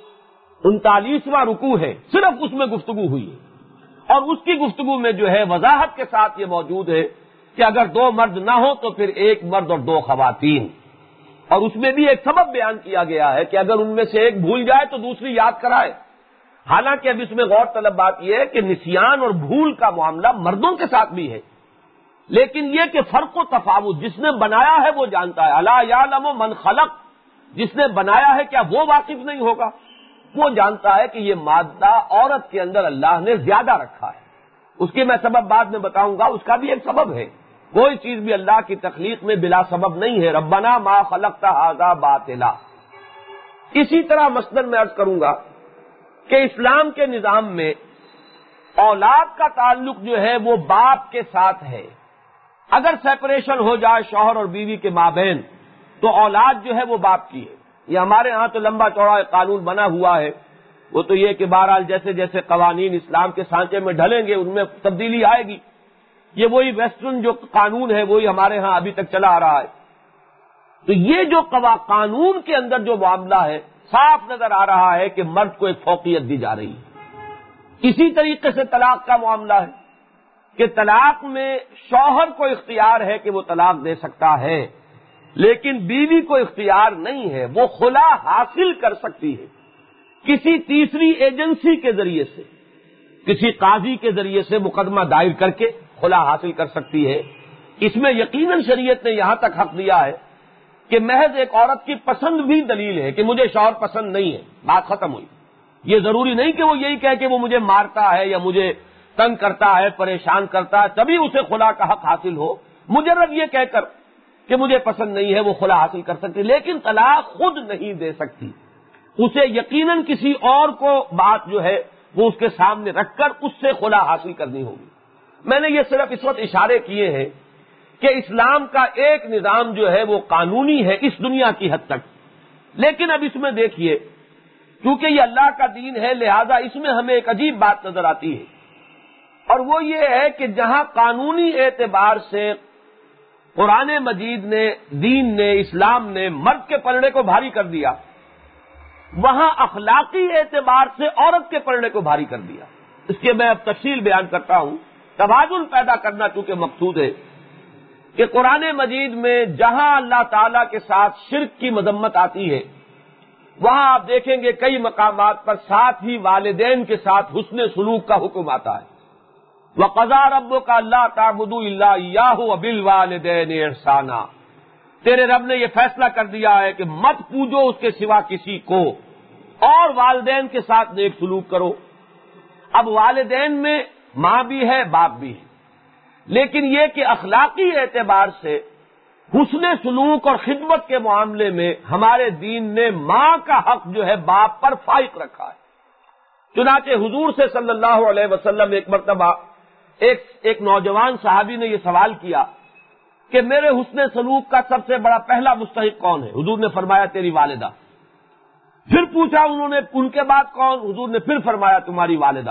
انتالیسواں رکوع ہے صرف اس میں گفتگو ہوئی ہے، اور اس کی گفتگو میں جو ہے وضاحت کے ساتھ یہ موجود ہے کہ اگر دو مرد نہ ہو تو پھر ایک مرد اور دو خواتین، اور اس میں بھی ایک سبب بیان کیا گیا ہے کہ اگر ان میں سے ایک بھول جائے تو دوسری یاد کرائے۔ حالانکہ اب اس میں غور طلب بات یہ ہے کہ نسیان اور بھول کا معاملہ مردوں کے ساتھ بھی ہے، لیکن یہ کہ فرق و تفاوت جس نے بنایا ہے وہ جانتا ہے۔ الا یعلم من خلق، جس نے بنایا ہے کیا وہ واقف نہیں ہوگا؟ وہ جانتا ہے کہ یہ مادہ عورت کے اندر اللہ نے زیادہ رکھا ہے۔ اس کی میں سبب بعد میں بتاؤں گا، اس کا بھی ایک سبب ہے، کوئی چیز بھی اللہ کی تخلیق میں بلا سبب نہیں ہے۔ ربنا ما خلقت ھذا باطلا۔ اسی طرح مثلاً میں عرض کروں گا کہ اسلام کے نظام میں اولاد کا تعلق جو ہے وہ باپ کے ساتھ ہے۔ اگر سیپریشن ہو جائے شوہر اور بیوی کے مابین تو اولاد جو ہے وہ باپ کی ہے۔ یہ ہمارے ہاں تو لمبا چوڑا ایک قانون بنا ہوا ہے، وہ تو یہ کہ بہرحال جیسے جیسے قوانین اسلام کے سانچے میں ڈھلیں گے ان میں تبدیلی آئے گی۔ یہ وہی ویسٹرن جو قانون ہے وہی ہمارے ہاں ابھی تک چلا آ رہا ہے۔ تو یہ جو قانون کے اندر جو معاملہ ہے صاف نظر آ رہا ہے کہ مرد کو ایک فوقیت دی جا رہی ہے۔ اسی طریقے سے طلاق کا معاملہ ہے کہ طلاق میں شوہر کو اختیار ہے کہ وہ طلاق دے سکتا ہے، لیکن بیوی کو اختیار نہیں ہے، وہ خلا حاصل کر سکتی ہے کسی تیسری ایجنسی کے ذریعے سے، کسی قاضی کے ذریعے سے مقدمہ دائر کر کے خلا حاصل کر سکتی ہے۔ اس میں یقیناً شریعت نے یہاں تک حق دیا ہے کہ محض ایک عورت کی پسند بھی دلیل ہے کہ مجھے شوہر پسند نہیں ہے، بات ختم ہوئی۔ یہ ضروری نہیں کہ وہ یہی کہے کہ وہ مجھے مارتا ہے یا مجھے تنگ کرتا ہے، پریشان کرتا ہے تبھی اسے خلا کا حق حاصل ہو۔ مجرد یہ کہہ کر کہ مجھے پسند نہیں ہے وہ خلا حاصل کر سکتی، لیکن طلاق خود نہیں دے سکتی، اسے یقیناً کسی اور کو بات جو ہے وہ اس کے سامنے رکھ کر اس سے خلا حاصل کرنی ہوگی۔ میں نے یہ صرف اس وقت اشارے کیے ہیں کہ اسلام کا ایک نظام جو ہے وہ قانونی ہے اس دنیا کی حد تک، لیکن اب اس میں دیکھیے کیونکہ یہ اللہ کا دین ہے لہذا اس میں ہمیں ایک عجیب بات نظر آتی ہے، اور وہ یہ ہے کہ جہاں قانونی اعتبار سے قرآن مجید نے، دین نے، اسلام نے مرد کے پلڑے کو بھاری کر دیا، وہاں اخلاقی اعتبار سے عورت کے پلڑے کو بھاری کر دیا۔ اس کے میں اب تفصیل بیان کرتا ہوں، توازن پیدا کرنا چونکہ مقصود ہے کہ قرآن مجید میں جہاں اللہ تعالی کے ساتھ شرک کی مذمت آتی ہے وہاں آپ دیکھیں گے کئی مقامات پر ساتھ ہی والدین کے ساتھ حسن سلوک کا حکم آتا ہے۔ وَقَضَىٰ رَبُّكَ أَلَّا تَعْبُدُوا إِلَّا إِيَّاهُ وَبِالْوَالِدَيْنِ إِحْسَانًا، تیرے رب نے یہ فیصلہ کر دیا ہے کہ مت پوجو اس کے سوا کسی کو، اور والدین کے ساتھ نیک سلوک کرو۔ اب والدین میں ماں بھی ہے، باپ بھی ہے، لیکن یہ کہ اخلاقی اعتبار سے حسن سلوک اور خدمت کے معاملے میں ہمارے دین نے ماں کا حق جو ہے باپ پر فائق رکھا ہے۔ چنانچہ حضور سے صلی اللہ علیہ وسلم ایک مرتبہ ایک ایک نوجوان صحابی نے یہ سوال کیا کہ میرے حسن سلوک کا سب سے بڑا پہلا مستحق کون ہے؟ حضور نے فرمایا تیری والدہ۔ پھر پوچھا انہوں نے ان کے بعد کون؟ حضور نے پھر فرمایا تمہاری والدہ۔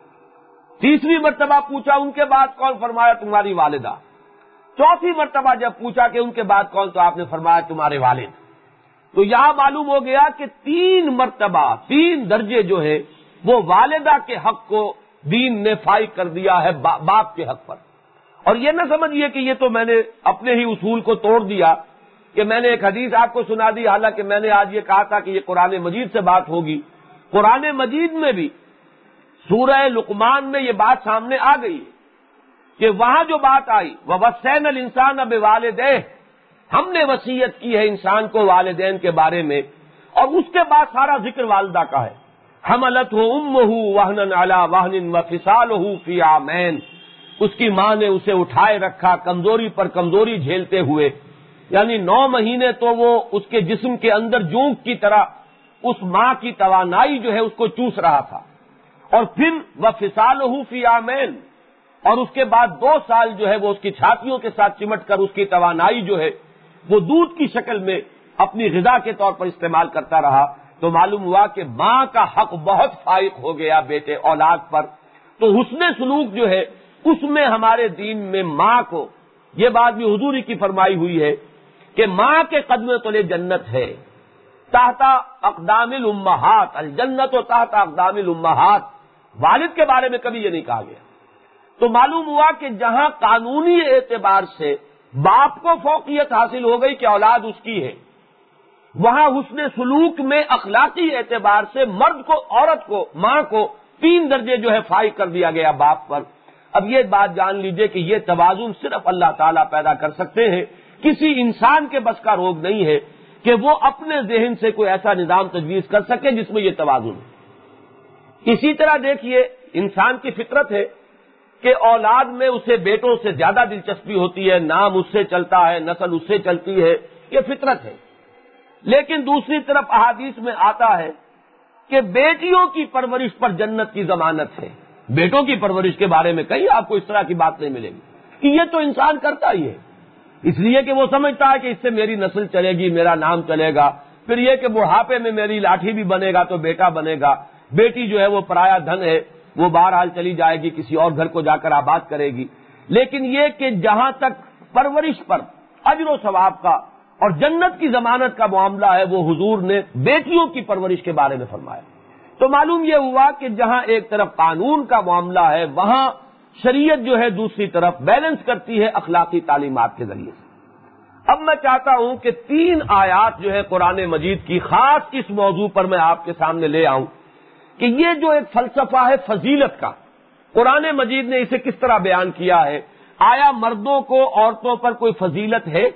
تیسری مرتبہ پوچھا ان کے بعد کون؟ فرمایا تمہاری والدہ۔ چوتھی مرتبہ جب پوچھا کہ ان کے بعد کون، تو آپ نے فرمایا تمہارے والد۔ تو یہاں معلوم ہو گیا کہ تین مرتبہ تین درجے جو ہے وہ والدہ کے حق کو دین نے فائق کر دیا ہے باپ کے حق پر۔ اور یہ نہ سمجھیے کہ یہ تو میں نے اپنے ہی اصول کو توڑ دیا کہ میں نے ایک حدیث آپ کو سنا دی، حالانکہ میں نے آج یہ کہا تھا کہ یہ قرآن مجید سے بات ہوگی۔ قرآن مجید میں بھی سورہ لقمان میں یہ بات سامنے آ گئی ہے کہ وہاں جو بات آئی وَوَصَّيْنَا الْإِنسَانَ بِوَالِدَيْهِ، ہم نے وصیت کی ہے انسان کو والدین کے بارے میں، اور اس کے بعد سارا ذکر والدہ کا ہے۔ حملتہ امہ وہنا علی وہن وفصالہ فی عامین، اس کی ماں نے اسے اٹھائے رکھا کمزوری پر کمزوری جھیلتے ہوئے، یعنی نو مہینے تو وہ اس کے جسم کے اندر جونک کی طرح اس ماں کی توانائی جو ہے اس کو چوس رہا تھا، اور پھر وفصالہ فی عامین، اور اس کے بعد دو سال جو ہے وہ اس کی چھاتیوں کے ساتھ چمٹ کر اس کی توانائی جو ہے وہ دودھ کی شکل میں اپنی غذا کے طور پر استعمال کرتا رہا۔ تو معلوم ہوا کہ ماں کا حق بہت فائق ہو گیا بیٹے اولاد پر۔ تو حسن سلوک جو ہے اس میں ہمارے دین میں ماں کو، یہ بات بھی حضور کی فرمائی ہوئی ہے کہ ماں کے قدم تلے جنت ہے، تحت اقدام الامہات، الجنت و تحت اقدام الامہات۔ والد کے بارے میں کبھی یہ نہیں کہا گیا۔ تو معلوم ہوا کہ جہاں قانونی اعتبار سے باپ کو فوقیت حاصل ہو گئی کہ اولاد اس کی ہے، وہاں حسن سلوک میں اخلاقی اعتبار سے مرد کو، عورت کو، ماں کو تین درجے جو ہے فائق کر دیا گیا باپ پر۔ اب یہ بات جان لیجئے کہ یہ توازن صرف اللہ تعالیٰ پیدا کر سکتے ہیں، کسی انسان کے بس کا روگ نہیں ہے کہ وہ اپنے ذہن سے کوئی ایسا نظام تجویز کر سکے جس میں یہ توازن ہے۔ اسی طرح دیکھیے انسان کی فطرت ہے کہ اولاد میں اسے بیٹوں سے زیادہ دلچسپی ہوتی ہے، نام اس سے چلتا ہے، نسل اس سے چلتی ہے، یہ فطرت ہے۔ لیکن دوسری طرف احادیث میں آتا ہے کہ بیٹیوں کی پرورش پر جنت کی ضمانت ہے۔ بیٹوں کی پرورش کے بارے میں کہیں آپ کو اس طرح کی بات نہیں ملے گی کہ یہ تو انسان کرتا ہی ہے، اس لیے کہ وہ سمجھتا ہے کہ اس سے میری نسل چلے گی، میرا نام چلے گا۔ پھر یہ کہ بڑھاپے میں میری لاٹھی بھی بنے گا تو بیٹا بنے گا، بیٹی جو ہے وہ پرایا دھن ہے، وہ بہرحال چلی جائے گی، کسی اور گھر کو جا کر آباد کرے گی۔ لیکن یہ کہ جہاں تک پرورش پر اجر و ثواب کا اور جنت کی ضمانت کا معاملہ ہے، وہ حضور نے بیٹیوں کی پرورش کے بارے میں فرمایا۔ تو معلوم یہ ہوا کہ جہاں ایک طرف قانون کا معاملہ ہے، وہاں شریعت جو ہے دوسری طرف بیلنس کرتی ہے اخلاقی تعلیمات کے ذریعے سے۔ اب میں چاہتا ہوں کہ تین آیات جو ہے قرآن مجید کی خاص اس موضوع پر میں آپ کے سامنے لے آؤں کہ یہ جو ایک فلسفہ ہے فضیلت کا، قرآن مجید نے اسے کس طرح بیان کیا ہے۔ آیا مردوں کو عورتوں پر کوئی فضیلت ہے؟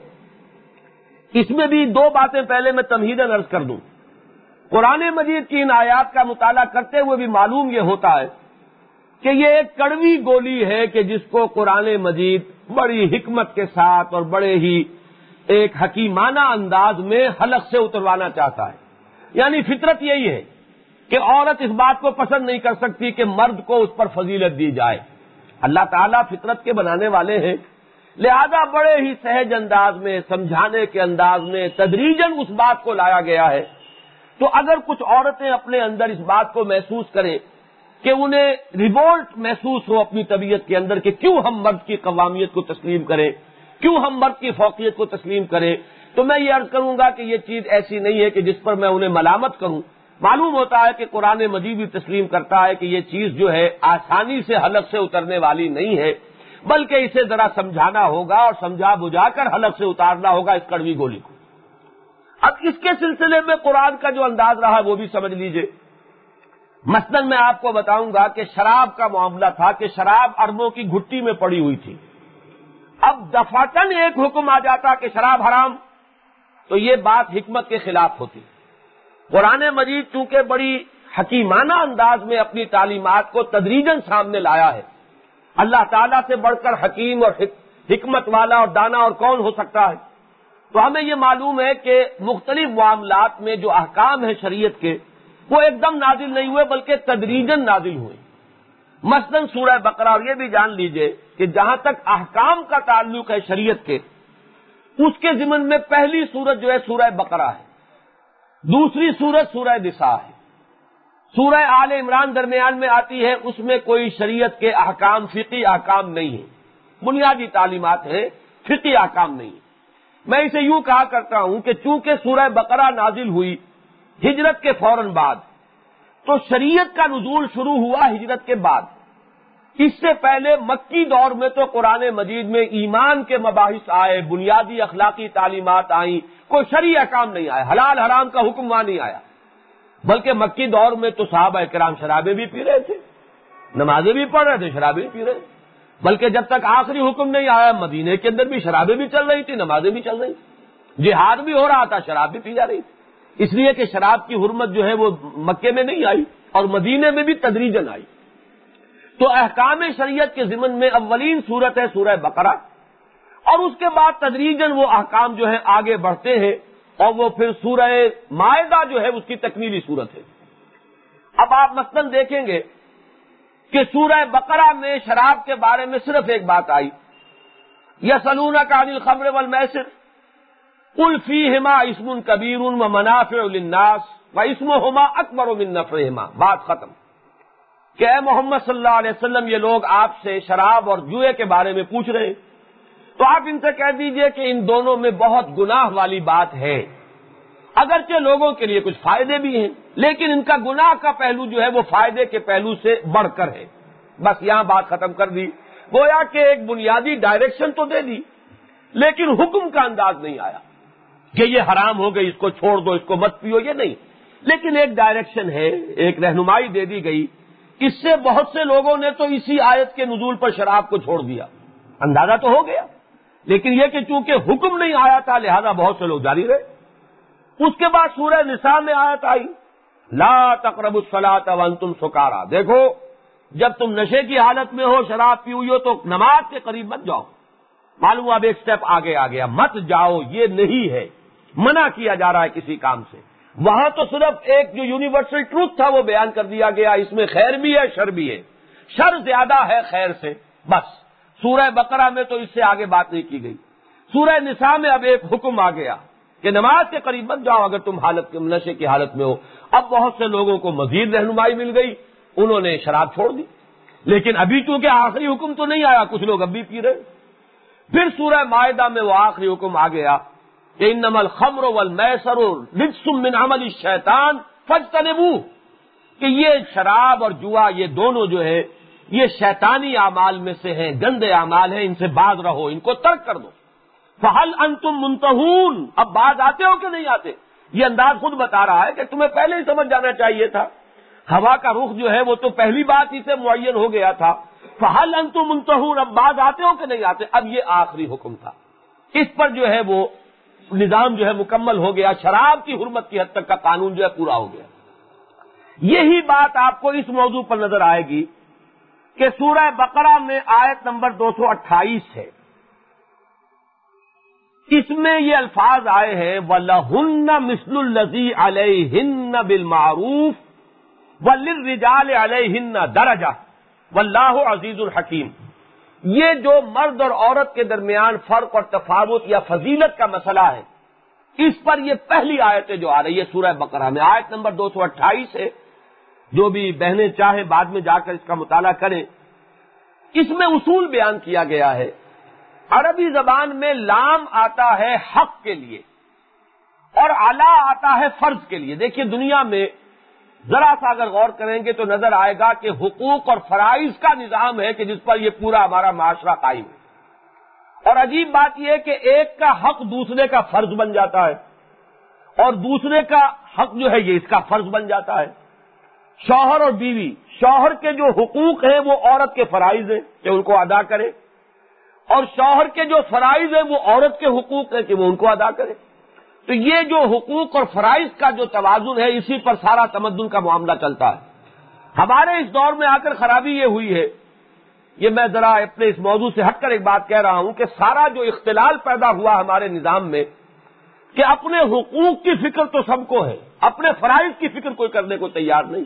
اس میں بھی دو باتیں پہلے میں تمہیداً عرض کر دوں۔ قرآن مجید کی ان آیات کا مطالعہ کرتے ہوئے بھی معلوم یہ ہوتا ہے کہ یہ ایک کڑوی گولی ہے کہ جس کو قرآن مجید بڑی حکمت کے ساتھ اور بڑے ہی ایک حکیمانہ انداز میں حلق سے اتروانا چاہتا ہے۔ یعنی فطرت یہی ہے کہ عورت اس بات کو پسند نہیں کر سکتی کہ مرد کو اس پر فضیلت دی جائے۔ اللہ تعالیٰ فطرت کے بنانے والے ہیں، لہذا بڑے ہی سہج انداز میں، سمجھانے کے انداز میں تدریجاً اس بات کو لایا گیا ہے۔ تو اگر کچھ عورتیں اپنے اندر اس بات کو محسوس کریں کہ انہیں ریوولٹ محسوس ہو اپنی طبیعت کے اندر کہ کیوں ہم مرد کی قوامیت کو تسلیم کریں، کیوں ہم مرد کی فوقیت کو تسلیم کریں، تو میں یہ عرض کروں گا کہ یہ چیز ایسی نہیں ہے کہ جس پر میں انہیں ملامت کروں۔ معلوم ہوتا ہے کہ قرآن مجید بھی تسلیم کرتا ہے کہ یہ چیز جو ہے آسانی سے حلق سے اترنے والی نہیں ہے، بلکہ اسے ذرا سمجھانا ہوگا اور سمجھا بجھا کر حلق سے اتارنا ہوگا اس کڑوی گولی کو۔ اب اس کے سلسلے میں قرآن کا جو انداز رہا وہ بھی سمجھ لیجئے۔ مثلاً میں آپ کو بتاؤں گا کہ شراب کا معاملہ تھا کہ شراب اربوں کی گھٹی میں پڑی ہوئی تھی۔ اب دفعتاً ایک حکم آ جاتا کہ شراب حرام، تو یہ بات حکمت کے خلاف ہوتی۔ قرآن مجید چونکہ بڑی حکیمانہ انداز میں اپنی تعلیمات کو تدریجاً سامنے لایا ہے، اللہ تعالیٰ سے بڑھ کر حکیم اور حکمت والا اور دانا اور کون ہو سکتا ہے، تو ہمیں یہ معلوم ہے کہ مختلف معاملات میں جو احکام ہیں شریعت کے وہ ایک دم نازل نہیں ہوئے بلکہ تدریجاً نازل ہوئے۔ مثلاً سورہ بقرہ، اور یہ بھی جان لیجئے کہ جہاں تک احکام کا تعلق ہے شریعت کے، اس کے ضمن میں پہلی سورت جو ہے سورہ بقرہ ہے، دوسری سورت سورہ نساء ہے، سورہ آل عمران درمیان میں آتی ہے، اس میں کوئی شریعت کے احکام، فقہی احکام نہیں ہیں، بنیادی تعلیمات ہیں، فقہی احکام نہیں ہیں۔ میں اسے یوں کہا کرتا ہوں کہ چونکہ سورہ بقرہ نازل ہوئی ہجرت کے فوراً بعد، تو شریعت کا نزول شروع ہوا ہجرت کے بعد۔ اس سے پہلے مکی دور میں تو قرآن مجید میں ایمان کے مباحث آئے، بنیادی اخلاقی تعلیمات آئیں، کوئی شرعی احکام نہیں آیا، حلال حرام کا حکم وہاں نہیں آیا، بلکہ مکی دور میں تو صحابہ کرام شرابیں بھی پی رہے تھے، نمازیں بھی پڑھ رہے تھے، شرابیں بھی پی رہے تھے، بلکہ جب تک آخری حکم نہیں آیا مدینے کے اندر بھی شرابیں بھی چل رہی تھی، نمازیں بھی چل رہی تھی، جہاد بھی ہو رہا تھا، شراب بھی پی جا رہی تھی، اس لیے کہ شراب کی حرمت جو ہے وہ مکے میں نہیں آئی اور مدینے میں بھی تدریجاً آئی۔ تو احکام شریعت کے ضمن میں اولین سورت ہے سورہ بقرہ، اور اس کے بعد تدریجاً وہ احکام جو ہے آگے بڑھتے ہیں، اور وہ پھر سورہ مائدہ جو ہے اس کی تکمیلی سورت ہے۔ اب آپ مثلاً دیکھیں گے کہ سورہ بقرہ میں شراب کے بارے میں صرف ایک بات آئی، یسألونک عن الخمر والمیسر قل فیہما اسم کبیر ومنافع للناس واسمہما اکبر من نفعہما، بات ختم۔ کہ اے محمد صلی اللہ علیہ وسلم، یہ لوگ آپ سے شراب اور جوئے کے بارے میں پوچھ رہے ہیں، تو آپ ان سے کہہ دیجئے کہ ان دونوں میں بہت گناہ والی بات ہے، اگرچہ لوگوں کے لیے کچھ فائدے بھی ہیں، لیکن ان کا گناہ کا پہلو جو ہے وہ فائدے کے پہلو سے بڑھ کر ہے۔ بس یہاں بات ختم کر دی، گویا کہ ایک بنیادی ڈائریکشن تو دے دی، لیکن حکم کا انداز نہیں آیا کہ یہ حرام ہو گئی، اس کو چھوڑ دو، اس کو مت پیو، یہ نہیں، لیکن ایک ڈائریکشن ہے، ایک رہنمائی دے دی گئی۔ اس سے بہت سے لوگوں نے تو اسی آیت کے نزول پر شراب کو چھوڑ دیا، اندازہ تو ہو گیا، لیکن یہ کہ چونکہ حکم نہیں آیا تھا لہذا بہت سے لوگ جاری رہے۔ اس کے بعد سورہ نساء میں آیت آئی، لا تقربوا الصلاۃ وانتم سکارى، دیکھو جب تم نشے کی حالت میں ہو، شراب پی ہوئی ہو، تو نماز کے قریب مت جاؤ۔ معلوم اب ایک سٹیپ آگے آ گیا، مت جاؤ یہ نہیں ہے، منع کیا جا رہا ہے کسی کام سے۔ وہاں تو صرف ایک جو یونیورسل ٹروتھ تھا وہ بیان کر دیا گیا، اس میں خیر بھی ہے شر بھی ہے، شر زیادہ ہے خیر سے، بس۔ سورہ بقرہ میں تو اس سے آگے بات نہیں کی گئی۔ سورہ نساء میں اب ایک حکم آ گیا کہ نماز کے قریب مت جاؤ اگر تم حالت نشے کی حالت میں ہو۔ اب بہت سے لوگوں کو مزید رہنمائی مل گئی، انہوں نے شراب چھوڑ دی، لیکن ابھی چونکہ آخری حکم تو نہیں آیا، کچھ لوگ اب بھی پی رہے۔ پھر سورہ مائدہ میں وہ آخری حکم آ گیا کہ انما الخمر والمیسر رجس من عمل الشیطان فاجتنبوہ، کہ یہ شراب اور جوا یہ دونوں جو ہے یہ شیطانی اعمال میں سے ہیں، گندے اعمال ہیں، ان سے باز رہو، ان کو ترک کر دو۔ فہل انتم منتہون، اب باز آتے ہو کہ نہیں آتے؟ یہ انداز خود بتا رہا ہے کہ تمہیں پہلے ہی سمجھ جانا چاہیے تھا، ہوا کا رخ جو ہے وہ تو پہلی بات ہی سے معین ہو گیا تھا۔ فہل انتم منتہون، اب باز آتے ہو کہ نہیں آتے؟ اب یہ آخری حکم تھا، اس پر جو ہے وہ نظام جو ہے مکمل ہو گیا، شراب کی حرمت کی حد تک کا قانون جو ہے پورا ہو گیا۔ یہی بات آپ کو اس موضوع پر نظر آئے گی کہ سورہ بقرہ میں آیت نمبر دو سو اٹھائیس ہے، اس میں یہ الفاظ آئے ہیں وَلَهُنَّ مِثْلُ الَّذِي عَلَيْهِنَّ بِالْمَعْرُوفِ وَلِلرِّجَالِ عَلَيْهِنَّ دَرَجَةٌ وَاللَّهُ عَزِيزٌ حَكِيمٌ۔ یہ جو مرد اور عورت کے درمیان فرق اور تفاوت یا فضیلت کا مسئلہ ہے، اس پر یہ پہلی آیتیں جو آ رہی ہے سورہ بقرہ میں، آیت نمبر دو سو اٹھائیس ہے، جو بھی بہنیں چاہیں بعد میں جا کر اس کا مطالعہ کریں۔ اس میں اصول بیان کیا گیا ہے، عربی زبان میں لام آتا ہے حق کے لیے اور علا آتا ہے فرض کے لیے۔ دیکھیے دنیا میں ذرا سا اگر غور کریں گے تو نظر آئے گا کہ حقوق اور فرائض کا نظام ہے کہ جس پر یہ پورا ہمارا معاشرہ قائم ہے، اور عجیب بات یہ ہے کہ ایک کا حق دوسرے کا فرض بن جاتا ہے، اور دوسرے کا حق جو ہے یہ اس کا فرض بن جاتا ہے۔ شوہر اور بیوی، شوہر کے جو حقوق ہیں وہ عورت کے فرائض ہیں کہ ان کو ادا کرے، اور شوہر کے جو فرائض ہیں وہ عورت کے حقوق ہیں کہ وہ ان کو ادا کرے۔ تو یہ جو حقوق اور فرائض کا جو توازن ہے، اسی پر سارا تمدن کا معاملہ چلتا ہے۔ ہمارے اس دور میں آ کر خرابی یہ ہوئی ہے، یہ میں ذرا اپنے اس موضوع سے ہٹ کر ایک بات کہہ رہا ہوں کہ سارا جو اختلال پیدا ہوا ہمارے نظام میں کہ اپنے حقوق کی فکر تو سب کو ہے، اپنے فرائض کی فکر کوئی کرنے کو تیار نہیں۔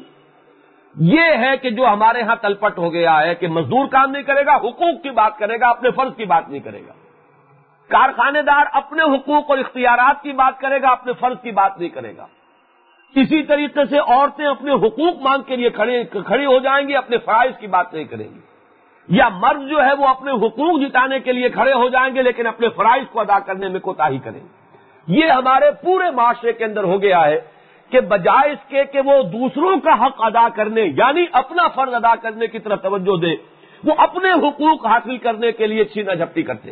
یہ ہے کہ جو ہمارے ہاں تلپٹ ہو گیا ہے کہ مزدور کام نہیں کرے گا، حقوق کی بات کرے گا، اپنے فرض کی بات نہیں کرے گا۔ کارخانے دار اپنے حقوق اور اختیارات کی بات کرے گا، اپنے فرض کی بات نہیں کرے گا۔ اسی طریقے سے عورتیں اپنے حقوق مانگ کے لیے کھڑی ہو جائیں گی، اپنے فرائض کی بات نہیں کریں گی۔ یا مرد جو ہے وہ اپنے حقوق جتانے کے لیے کھڑے ہو جائیں گے لیکن اپنے فرائض کو ادا کرنے میں کوتاہی کریں گے۔ یہ ہمارے پورے معاشرے کے اندر ہو گیا ہے کہ بجائے اس کے کہ وہ دوسروں کا حق ادا کرنے یعنی اپنا فرض ادا کرنے کی طرف توجہ دے، وہ اپنے حقوق حاصل کرنے کے لیے چھینا جھپٹی کرتے۔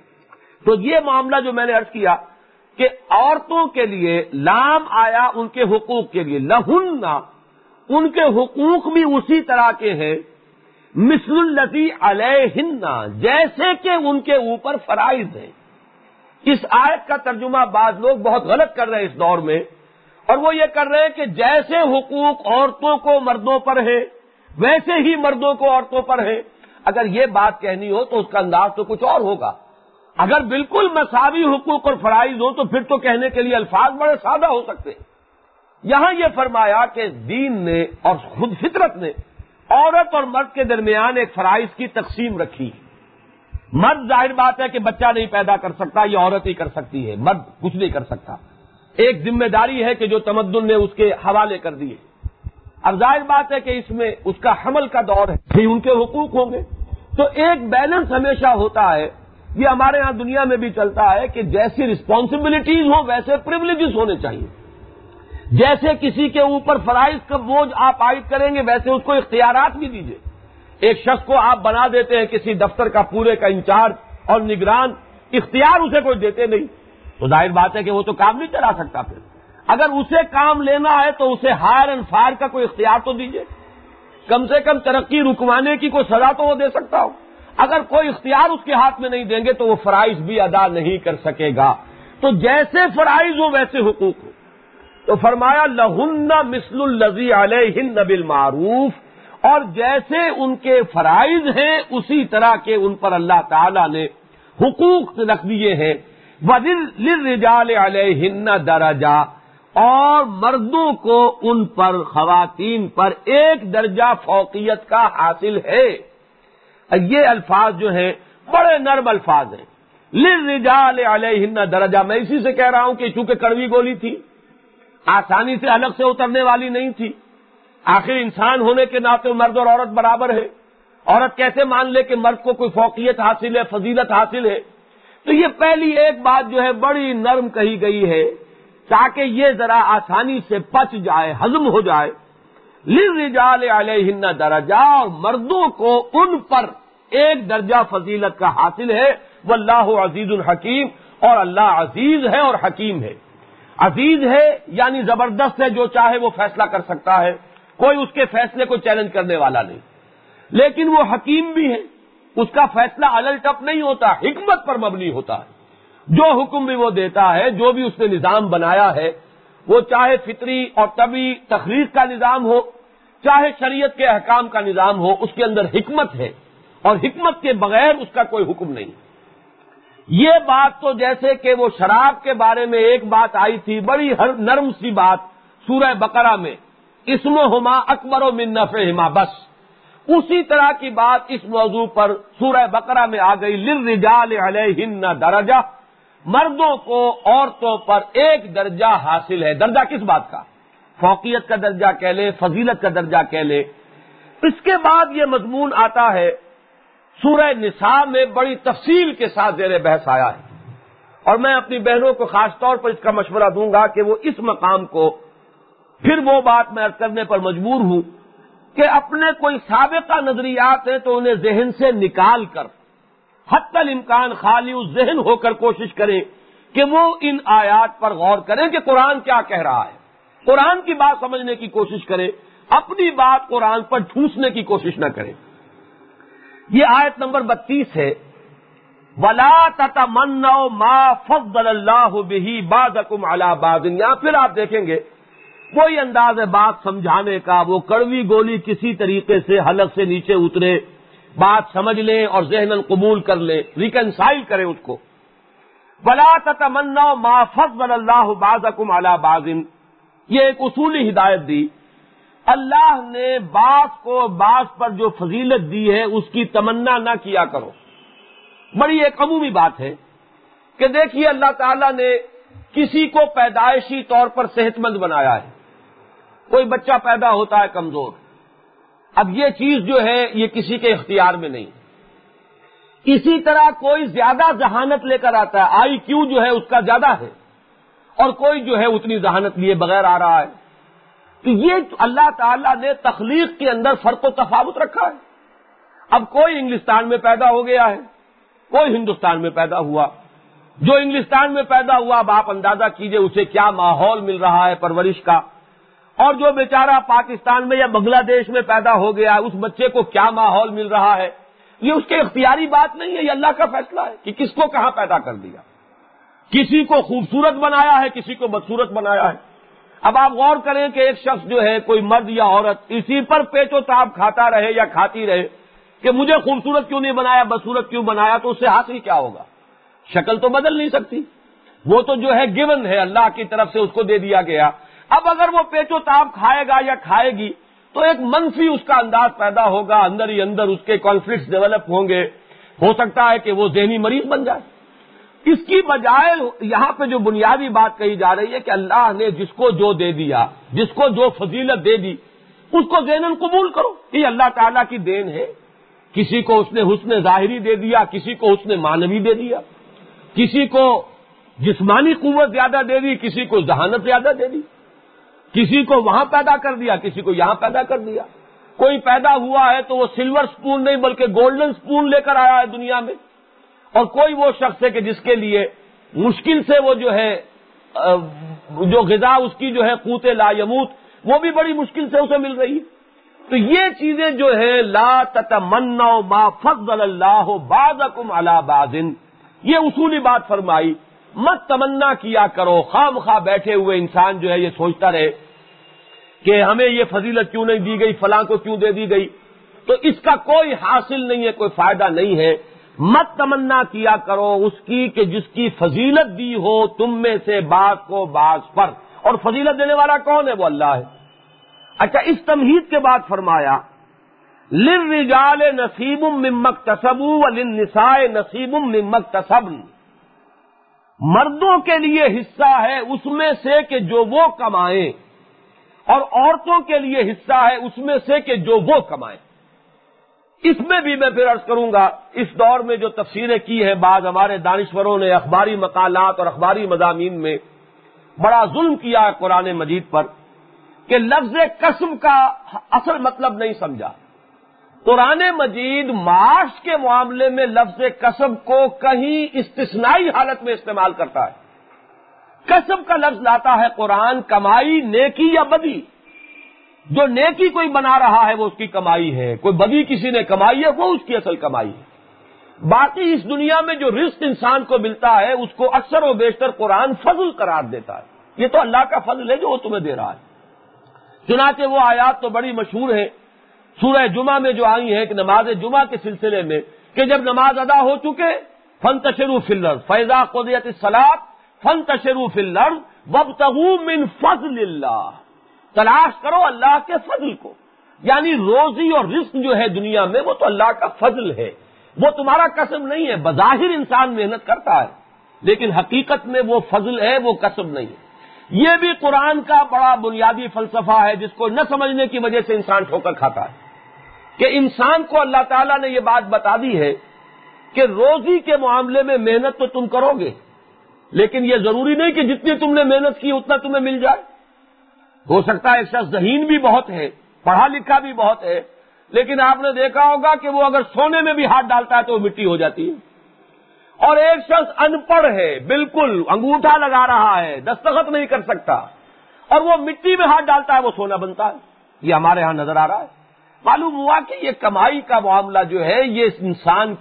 تو یہ معاملہ جو میں نے عرض کیا کہ عورتوں کے لیے لام آیا ان کے حقوق کے لیے، لہن، ان کے حقوق بھی اسی طرح کے ہیں، مثل الذی علیہن، جیسے کہ ان کے اوپر فرائض ہیں۔ اس آیت کا ترجمہ بعض لوگ بہت غلط کر رہے ہیں اس دور میں، اور وہ یہ کر رہے ہیں کہ جیسے حقوق عورتوں کو مردوں پر ہیں ویسے ہی مردوں کو عورتوں پر ہیں۔ اگر یہ بات کہنی ہو تو اس کا انداز تو کچھ اور ہوگا۔ اگر بالکل مساوی حقوق اور فرائض ہوں تو پھر تو کہنے کے لیے الفاظ بڑے سادہ ہو سکتے۔ یہاں یہ فرمایا کہ دین نے اور خود فطرت نے عورت اور مرد کے درمیان ایک فرائض کی تقسیم رکھی۔ مرد ظاہر بات ہے کہ بچہ نہیں پیدا کر سکتا، یہ عورت ہی کر سکتی ہے، مرد کچھ نہیں کر سکتا۔ ایک ذمہ داری ہے کہ جو تمدن نے اس کے حوالے کر دیے۔ اب ظاہر بات ہے کہ اس میں اس کا حمل کا دور ہے، بھی ان کے حقوق ہوں گے، تو ایک بیلنس ہمیشہ ہوتا ہے۔ یہ ہمارے ہاں دنیا میں بھی چلتا ہے کہ جیسی رسپانسبلٹیز ہوں ویسے پریولیجز ہونے چاہیے۔ جیسے کسی کے اوپر فرائض کا بوجھ آپ عائد کریں گے ویسے اس کو اختیارات بھی دیجیے۔ ایک شخص کو آپ بنا دیتے ہیں کسی دفتر کا پورے کا انچارج اور نگران، اختیار اسے کوئی دیتے نہیں، تو ظاہر بات ہے کہ وہ تو کام نہیں چلا سکتا۔ پھر اگر اسے کام لینا ہے تو اسے ہائر اینڈ فائر کا کوئی اختیار تو دیجیے، کم سے کم ترقی رکوانے کی کوئی سزا تو وہ دے سکتا ہو۔ اگر کوئی اختیار اس کے ہاتھ میں نہیں دیں گے تو وہ فرائض بھی ادا نہیں کر سکے گا۔ تو جیسے فرائض ہو ویسے حقوق ہو۔ تو فرمایا لہن مثل الذی علیہن بالمعروف، اور جیسے ان کے فرائض ہیں اسی طرح کے ان پر اللہ تعالی نے حقوق رکھ دیے ہیں۔ وَلِلرِّجَالِ عَلَيْهِنَّ دَرَجَةٌ، اور مردوں کو ان پر، خواتین پر ایک درجہ فوقیت کا حاصل ہے۔ یہ الفاظ جو ہیں بڑے نرم الفاظ ہیں۔ لِلرِّجَالِ عَلَيْهِنَّ دَرَجَةٌ، میں اسی سے کہہ رہا ہوں کہ چونکہ کڑوی گولی تھی، آسانی سے الگ سے اترنے والی نہیں تھی۔ آخر انسان ہونے کے ناطے مرد اور عورت برابر ہے، عورت کیسے مان لے کہ مرد کو کوئی فوقیت حاصل ہے، فضیلت حاصل ہے؟ تو یہ پہلی ایک بات جو ہے بڑی نرم کہی گئی ہے تاکہ یہ ذرا آسانی سے پچ جائے، ہضم ہو جائے۔ للرجال علیہن درجہ، اور مردوں کو ان پر ایک درجہ فضیلت کا حاصل ہے۔ واللہ عزیز الحکیم، اور اللہ عزیز ہے اور حکیم ہے۔ عزیز ہے یعنی زبردست ہے، جو چاہے وہ فیصلہ کر سکتا ہے، کوئی اس کے فیصلے کو چیلنج کرنے والا نہیں، لیکن وہ حکیم بھی ہے، اس کا فیصلہ الل ٹپ نہیں ہوتا، حکمت پر مبنی ہوتا ہے۔ جو حکم بھی وہ دیتا ہے، جو بھی اس نے نظام بنایا ہے، وہ چاہے فطری اور طبعی تخلیق کا نظام ہو، چاہے شریعت کے احکام کا نظام ہو، اس کے اندر حکمت ہے، اور حکمت کے بغیر اس کا کوئی حکم نہیں۔ یہ بات تو جیسے کہ وہ شراب کے بارے میں ایک بات آئی تھی، بڑی نرم سی بات سورہ بقرہ میں، اسمہما اکبر من نفعہما، بس اسی طرح کی بات اس موضوع پر سورہ بقرہ میں آ گئی۔ للرجال علیہن درجہ، مردوں کو عورتوں پر ایک درجہ حاصل ہے۔ درجہ کس بات کا؟ فوقیت کا درجہ کہہ لیں، فضیلت کا درجہ کہہ لیں۔ اس کے بعد یہ مضمون آتا ہے سورہ نساء میں، بڑی تفصیل کے ساتھ زیر بحث آیا ہے، اور میں اپنی بہنوں کو خاص طور پر اس کا مشورہ دوں گا کہ وہ اس مقام کو، پھر وہ بات میں عرض کرنے پر مجبور ہوں کہ اپنے کوئی سابقہ نظریات ہیں تو انہیں ذہن سے نکال کر حتی الامکان خالی اس ذہن ہو کر کوشش کریں کہ وہ ان آیات پر غور کریں کہ قرآن کیا کہہ رہا ہے، قرآن کی بات سمجھنے کی کوشش کریں، اپنی بات قرآن پر ٹھوسنے کی کوشش نہ کریں۔ یہ آیت نمبر بتیس ہے۔ وَلَا تَتَمَنَّوْا مَا فَضَّلَ اللَّهُ بِهِ بَعْضَكُمْ عَلَى بَعْضٍ. یہاں پھر آپ دیکھیں گے وہی انداز ہے بات سمجھانے کا، وہ کڑوی گولی کسی طریقے سے حلق سے نیچے اترے، بات سمجھ لیں اور ذہناً قبول کر لیں، ریکنسائل کریں اس کو. وَلَا تَتَمَنَّوْا مَا فَضَّلَ اللَّهُ بَعْضَكُمْ عَلَى بَعْضٍ. یہ ایک اصولی ہدایت دی. اللہ نے بعض کو بعض پر جو فضیلت دی ہے اس کی تمنا نہ کیا کرو. بڑی ایک عمومی بات ہے کہ دیکھیے اللہ تعالیٰ نے کسی کو پیدائشی طور پر صحت مند بنایا ہے، کوئی بچہ پیدا ہوتا ہے کمزور. اب یہ چیز جو ہے یہ کسی کے اختیار میں نہیں. اسی طرح کوئی زیادہ ذہانت لے کر آتا ہے، آئی کیو جو ہے اس کا زیادہ ہے، اور کوئی جو ہے اتنی ذہانت لیے بغیر آ رہا ہے. تو یہ اللہ تعالیٰ نے تخلیق کے اندر فرق و تفاوت رکھا ہے. اب کوئی انگلستان میں پیدا ہو گیا ہے، کوئی ہندوستان میں پیدا ہوا. جو انگلستان میں پیدا ہوا اب آپ اندازہ کیجئے اسے کیا ماحول مل رہا ہے پرورش کا، اور جو بیچارہ پاکستان میں یا بنگلہ دیش میں پیدا ہو گیا اس بچے کو کیا ماحول مل رہا ہے. یہ اس کے اختیاری بات نہیں ہے، یہ اللہ کا فیصلہ ہے کہ کس کو کہاں پیدا کر دیا. کسی کو خوبصورت بنایا ہے، کسی کو بدصورت بنایا ہے. اب آپ غور کریں کہ ایک شخص جو ہے کوئی مرد یا عورت اسی پر پیچ و تاب کھاتا رہے یا کھاتی رہے کہ مجھے خوبصورت کیوں نہیں بنایا، بدصورت کیوں بنایا، تو اس سے حاصل کیا ہوگا؟ شکل تو بدل نہیں سکتی، وہ تو جو ہے گیون ہے، اللہ کی طرف سے اس کو دے دیا گیا. اب اگر وہ پیچ و تاب کھائے گا یا کھائے گی تو ایک منفی اس کا انداز پیدا ہوگا، اندر ہی اندر اس کے کانفلکٹس ڈیولپ ہوں گے، ہو سکتا ہے کہ وہ ذہنی مریض بن جائے. اس کی بجائے یہاں پہ جو بنیادی بات کہی جا رہی ہے کہ اللہ نے جس کو جو دے دیا، جس کو جو فضیلت دے دی اس کو ذہناً قبول کرو. یہ اللہ تعالیٰ کی دین ہے. کسی کو اس نے حسن ظاہری دے دیا، کسی کو حسن معنوی دے دیا، کسی کو جسمانی قوت زیادہ دے دی، کسی کو ذہانت زیادہ دے دی، کسی کو وہاں پیدا کر دیا، کسی کو یہاں پیدا کر دیا. کوئی پیدا ہوا ہے تو وہ سلور سپون نہیں بلکہ گولڈن سپون لے کر آیا ہے دنیا میں، اور کوئی وہ شخص ہے کہ جس کے لیے مشکل سے وہ جو ہے جو غذا اس کی جو ہے قوت لا یموت وہ بھی بڑی مشکل سے اسے مل رہی ہے. تو یہ چیزیں جو ہے لا تتمنوا ما فضل اللہ بعضکم علی بعض، یہ اصولی بات فرمائی. مت تمنا کیا کرو، خواہ مخواہ بیٹھے ہوئے انسان جو ہے یہ سوچتا رہے کہ ہمیں یہ فضیلت کیوں نہیں دی گئی، فلاں کو کیوں دے دی گئی، تو اس کا کوئی حاصل نہیں ہے، کوئی فائدہ نہیں ہے. مت تمنا کیا کرو اس کی کہ جس کی فضیلت دی ہو تم میں سے بعض کو بعض پر، اور فضیلت دینے والا کون ہے؟ وہ اللہ ہے. اچھا، اس تمہید کے بعد فرمایا للرجال نصیب مما اکتسبوا وللنساء نصیب مما اکتسبن. مردوں کے لیے حصہ ہے اس میں سے کہ جو وہ کمائیں، اور عورتوں کے لیے حصہ ہے اس میں سے کہ جو وہ کمائیں. اس میں بھی میں پھر عرض کروں گا، اس دور میں جو تفسیریں کی ہیں بعض ہمارے دانشوروں نے اخباری مقالات اور اخباری مضامین میں بڑا ظلم کیا ہے قرآن مجید پر کہ لفظ قسم کا اصل مطلب نہیں سمجھا. قرآن مجید معاش کے معاملے میں لفظ قسم کو کہیں استثنائی حالت میں استعمال کرتا ہے. قسم کا لفظ لاتا ہے قرآن کمائی، نیکی یا بدی. جو نیکی کوئی بنا رہا ہے وہ اس کی کمائی ہے، کوئی بدی کسی نے کمائی ہے وہ اس کی اصل کمائی ہے. باقی اس دنیا میں جو رزق انسان کو ملتا ہے اس کو اکثر و بیشتر قرآن فضل قرار دیتا ہے. یہ تو اللہ کا فضل ہے جو وہ تمہیں دے رہا ہے. چنانچہ وہ آیات تو بڑی مشہور ہیں سورہ جمعہ میں جو آئی ہیں کہ نماز جمعہ کے سلسلے میں کہ جب نماز ادا ہو چکے فانتشروا فی الارض فاذا قضیت الصلاۃ فانتشروا فی الارض وابتغوا من فضل اللہ. تلاش کرو اللہ کے فضل کو، یعنی روزی اور رزق جو ہے دنیا میں وہ تو اللہ کا فضل ہے، وہ تمہارا قسم نہیں ہے. بظاہر انسان محنت کرتا ہے لیکن حقیقت میں وہ فضل ہے، وہ قسم نہیں ہے. یہ بھی قرآن کا بڑا بنیادی فلسفہ ہے جس کو نہ سمجھنے کی وجہ سے انسان ٹھوکر کھاتا ہے کہ انسان کو اللہ تعالیٰ نے یہ بات بتا دی ہے کہ روزی کے معاملے میں محنت تو تم کرو گے لیکن یہ ضروری نہیں کہ جتنی تم نے محنت کی اتنا تمہیں مل جائے. ہو سکتا ہے ایک شخص ذہین بھی بہت ہے، پڑھا لکھا بھی بہت ہے، لیکن آپ نے دیکھا ہوگا کہ وہ اگر سونے میں بھی ہاتھ ڈالتا ہے تو وہ مٹی ہو جاتی ہے. اور ایک شخص ان پڑھ ہے، بالکل انگوٹھا لگا رہا ہے، دستخط نہیں کر سکتا، اور وہ مٹی میں ہاتھ ڈالتا ہے وہ سونا بنتا ہے. یہ ہمارے ہاں نظر آ رہا ہے. معلوم ہوا کہ یہ کمائی کا معاملہ جو ہے یہ انسان کی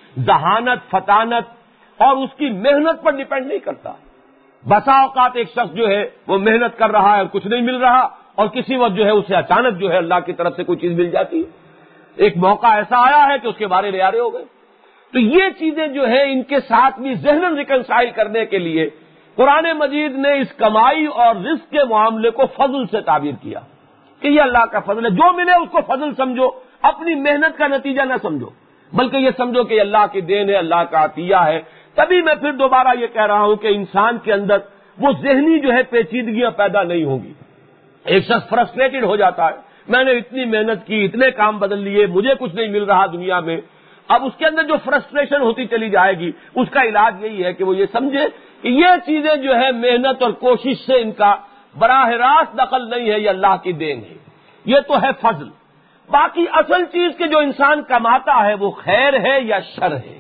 ذہانت، فطانت اور اس کی محنت پر ڈیپینڈ نہیں کرتا۔ بسا اوقات ایک شخص جو ہے وہ محنت کر رہا ہے اور کچھ نہیں مل رہا، اور کسی وقت جو ہے اسے اچانک جو ہے اللہ کی طرف سے کوئی چیز مل جاتی ہے۔ ایک موقع ایسا آیا ہے کہ اس کے بارے ریارے ہو گئے۔ تو یہ چیزیں جو ہے ان کے ساتھ بھی ذہناً ریکنسائل کرنے کے لیے قرآن مجید نے اس کمائی اور رزق کے معاملے کو فضل سے تعبیر کیا کہ یہ اللہ کا فضل ہے، جو ملے اس کو فضل سمجھو، اپنی محنت کا نتیجہ نہ سمجھو، بلکہ یہ سمجھو کہ اللہ کی دین ہے، اللہ کا عطیہ ہے۔ تبھی میں پھر دوبارہ یہ کہہ رہا ہوں کہ انسان کے اندر وہ ذہنی جو ہے پیچیدگیاں پیدا نہیں ہوں گی۔ ایک شخص فرسٹریٹڈ ہو جاتا ہے، میں نے اتنی محنت کی، اتنے کام بدل لیے، مجھے کچھ نہیں مل رہا دنیا میں۔ اب اس کے اندر جو فرسٹریشن ہوتی چلی جائے گی، اس کا علاج یہی ہے کہ وہ یہ سمجھے کہ یہ چیزیں جو ہے محنت اور کوشش سے ان کا براہ راست دخل نہیں ہے، یہ اللہ کی دین ہے، یہ تو ہے فضل۔ باقی اصل چیز کہ جو انسان کماتا ہے وہ خیر ہے یا شر ہے،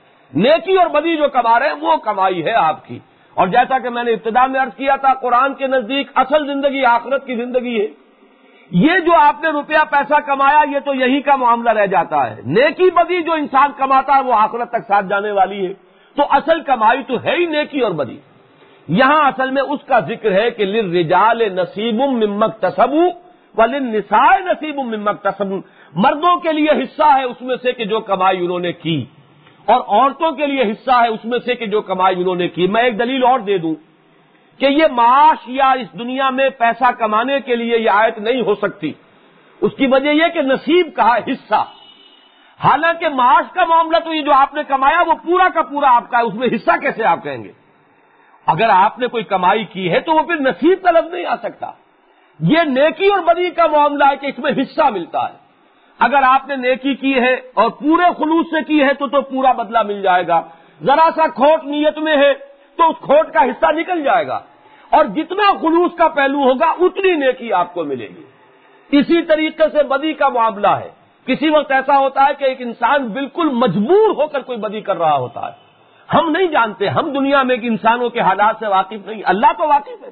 نیکی اور بدی جو کما رہے ہیں وہ کمائی ہے آپ کی۔ اور جیسا کہ میں نے ابتدا میں عرض کیا تھا، قرآن کے نزدیک اصل زندگی آخرت کی زندگی ہے۔ یہ جو آپ نے روپیہ پیسہ کمایا یہ تو یہی کا معاملہ رہ جاتا ہے، نیکی بدی جو انسان کماتا ہے وہ آخرت تک ساتھ جانے والی ہے۔ تو اصل کمائی تو ہے ہی نیکی اور بدی۔ یہاں اصل میں اس کا ذکر ہے کہ للرجال نصیب مما اکتسبوا وللنساء نصیب مما اکتسبن، مردوں کے لیے حصہ ہے اس میں سے کہ جو کمائی انہوں نے کی، اور عورتوں کے لیے حصہ ہے اس میں سے کہ جو کمائی انہوں نے کی۔ میں ایک دلیل اور دے دوں کہ یہ معاش یا اس دنیا میں پیسہ کمانے کے لیے یہ آیت نہیں ہو سکتی، اس کی وجہ یہ کہ نصیب کہا حصہ، حالانکہ معاش کا معاملہ تو یہ جو آپ نے کمایا وہ پورا کا پورا آپ کا ہے، اس میں حصہ کیسے آپ کہیں گے؟ اگر آپ نے کوئی کمائی کی ہے تو وہ پھر نصیب کا لفظ نہیں آ سکتا۔ یہ نیکی اور بدی کا معاملہ ہے کہ اس میں حصہ ملتا ہے۔ اگر آپ نے نیکی کی ہے اور پورے خلوص سے کی ہے تو تو پورا بدلہ مل جائے گا، ذرا سا کھوٹ نیت میں ہے تو اس کھوٹ کا حصہ نکل جائے گا، اور جتنا خلوص کا پہلو ہوگا اتنی نیکی آپ کو ملے گی۔ اسی طریقے سے بدی کا معاملہ ہے، کسی وقت ایسا ہوتا ہے کہ ایک انسان بالکل مجبور ہو کر کوئی بدی کر رہا ہوتا ہے، ہم نہیں جانتے، ہم دنیا میں کہ انسانوں کے حالات سے واقف نہیں، اللہ تو واقف ہے۔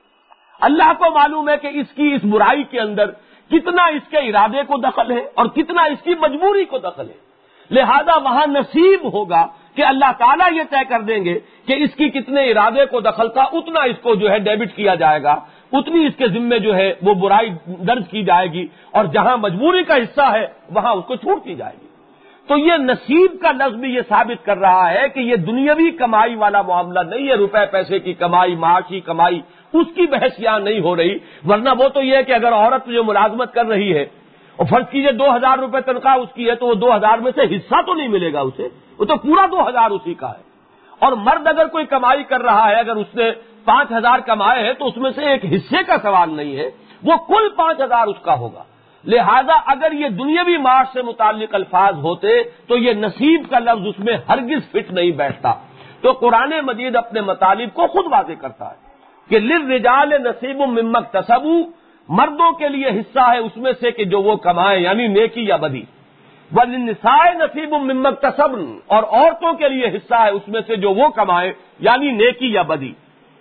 اللہ کو معلوم ہے کہ اس کی اس برائی کے اندر کتنا اس کے ارادے کو دخل ہے اور کتنا اس کی مجبوری کو دخل ہے، لہذا وہاں نصیب ہوگا کہ اللہ تعالیٰ یہ طے کر دیں گے کہ اس کی کتنے ارادے کو دخل تھا، اتنا اس کو جو ہے ڈیبٹ کیا جائے گا، اتنی اس کے ذمے جو ہے وہ برائی درج کی جائے گی، اور جہاں مجبوری کا حصہ ہے وہاں اس کو چھوٹ دی جائے گی۔ تو یہ نصیب کا لفظ بھی یہ ثابت کر رہا ہے کہ یہ دنیاوی کمائی والا معاملہ نہیں ہے، روپے پیسے کی کمائی، معاشی کمائی، اس کی بحث یہاں نہیں ہو رہی۔ ورنہ وہ تو یہ ہے کہ اگر عورت جو ملازمت کر رہی ہے اور فرض کیجئے دو ہزار روپے تنخواہ اس کی ہے تو وہ دو ہزار میں سے حصہ تو نہیں ملے گا اسے، وہ تو پورا دو ہزار اسی کا ہے۔ اور مرد اگر کوئی کمائی کر رہا ہے، اگر اس نے پانچ ہزار کمائے ہیں تو اس میں سے ایک حصے کا سوال نہیں ہے، وہ کل پانچ ہزار اس کا ہوگا۔ لہذا اگر یہ دنیاوی معاش سے متعلق الفاظ ہوتے تو یہ نصیب کا لفظ اس میں ہرگز فٹ نہیں بیٹھتا۔ تو قرآن مجید اپنے مطالب کو خود واضح کرتا ہے کہ للرجال نصیب مما اکتسبوا، مردوں کے لیے حصہ ہے اس میں سے کہ جو وہ کمائیں، یعنی نیکی یا بدی، وللنساء نصیب مما اکتسبن، اور عورتوں کے لیے حصہ ہے اس میں سے جو وہ کمائیں، یعنی نیکی یا بدی۔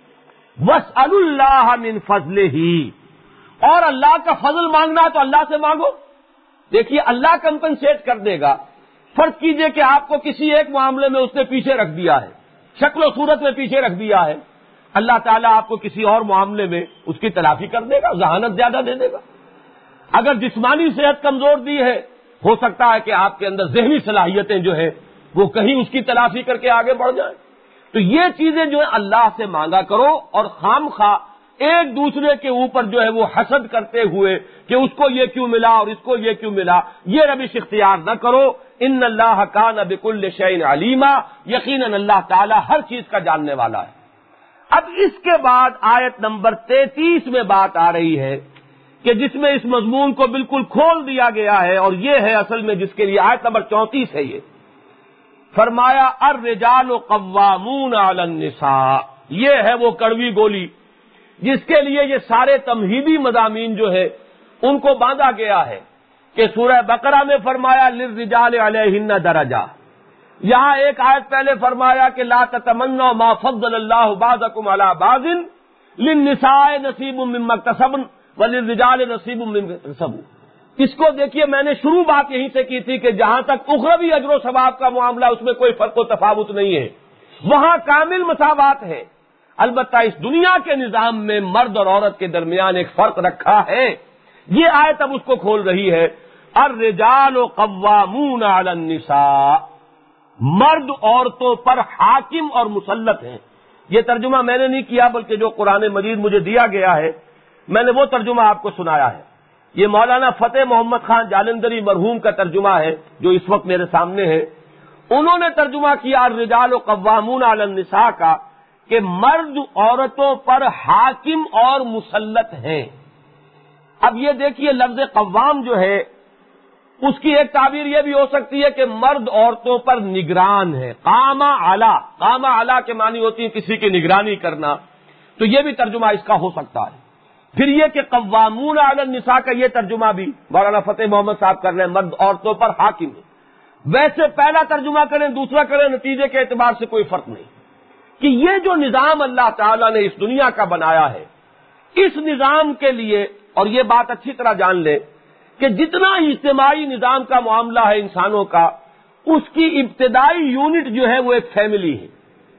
واسألوا اللہ من فضلہ، اور اللہ کا فضل مانگنا ہے تو اللہ سے مانگو۔ دیکھیے اللہ کمپنسیٹ کر دے گا۔ فرض کیجئے کہ آپ کو کسی ایک معاملے میں اس نے پیچھے رکھ دیا ہے، شکل و صورت میں پیچھے رکھ دیا ہے، اللہ تعالیٰ آپ کو کسی اور معاملے میں اس کی تلافی کر دے گا، ذہانت زیادہ دے دے گا۔ اگر جسمانی صحت کمزور دی ہے، ہو سکتا ہے کہ آپ کے اندر ذہنی صلاحیتیں جو ہے وہ کہیں اس کی تلافی کر کے آگے بڑھ جائیں۔ تو یہ چیزیں جو ہے اللہ سے مانگا کرو، اور خام خواہ ایک دوسرے کے اوپر جو ہے وہ حسد کرتے ہوئے کہ اس کو یہ کیوں ملا اور اس کو یہ کیوں ملا، یہ روش اختیار نہ کرو۔ ان اللہ کان بکل شیء علیما، یقیناً اللہ تعالیٰ ہر چیز کا جاننے والا ہے۔ اب اس کے بعد آیت نمبر تینتیس میں بات آ رہی ہے کہ جس میں اس مضمون کو بالکل کھول دیا گیا ہے، اور یہ ہے اصل میں جس کے لیے آیت نمبر چونتیس ہے۔ یہ فرمایا الرجال قوامون علی النساء، یہ ہے وہ کڑوی گولی جس کے لیے یہ سارے تمہیدی مضامین جو ہے ان کو باندھا گیا ہے کہ سورہ بقرہ میں فرمایا للرجال علیہن درجہ، یہاں ایک آیت پہلے فرمایا کہ لا تتمنوا ما فضل اللہ بعضکم علی بعض للنساء نصیب مما اکتسبن وللرجال نصیب مما اکتسبوا، اس کو دیکھیے، میں نے شروع بات یہیں سے کی تھی کہ جہاں تک اخروی اجر و ثواب کا معاملہ اس میں کوئی فرق و تفاوت نہیں ہے، وہاں کامل مساوات ہے۔ البتہ اس دنیا کے نظام میں مرد اور عورت کے درمیان ایک فرق رکھا ہے، یہ آیت اب اس کو کھول رہی ہے۔ الرجال قوامون علی النساء، مرد عورتوں پر حاکم اور مسلط ہیں۔ یہ ترجمہ میں نے نہیں کیا، بلکہ جو قرآن مجید مجھے دیا گیا ہے میں نے وہ ترجمہ آپ کو سنایا ہے۔ یہ مولانا فتح محمد خان جالندری مرحوم کا ترجمہ ہے جو اس وقت میرے سامنے ہے۔ انہوں نے ترجمہ کیا الرجال قوامون علی النساء کا کہ مرد عورتوں پر حاکم اور مسلط ہیں۔ اب یہ دیکھیے، لفظ قوام جو ہے اس کی ایک تعبیر یہ بھی ہو سکتی ہے کہ مرد عورتوں پر نگران ہے۔ قام علی، قام علی کے معنی ہوتی ہے کسی کی نگرانی کرنا، تو یہ بھی ترجمہ اس کا ہو سکتا ہے۔ پھر یہ کہ قوامون علی النساء کا یہ ترجمہ بھی مولانا فتح محمد صاحب کر رہے ہیں، مرد عورتوں پر حاکم ہے۔ ویسے پہلا ترجمہ کریں دوسرا کریں، نتیجے کے اعتبار سے کوئی فرق نہیں، کہ یہ جو نظام اللہ تعالیٰ نے اس دنیا کا بنایا ہے، اس نظام کے لیے، اور یہ بات اچھی طرح جان لیں کہ جتنا اجتماعی نظام کا معاملہ ہے انسانوں کا، اس کی ابتدائی یونٹ جو ہے وہ ایک فیملی ہے۔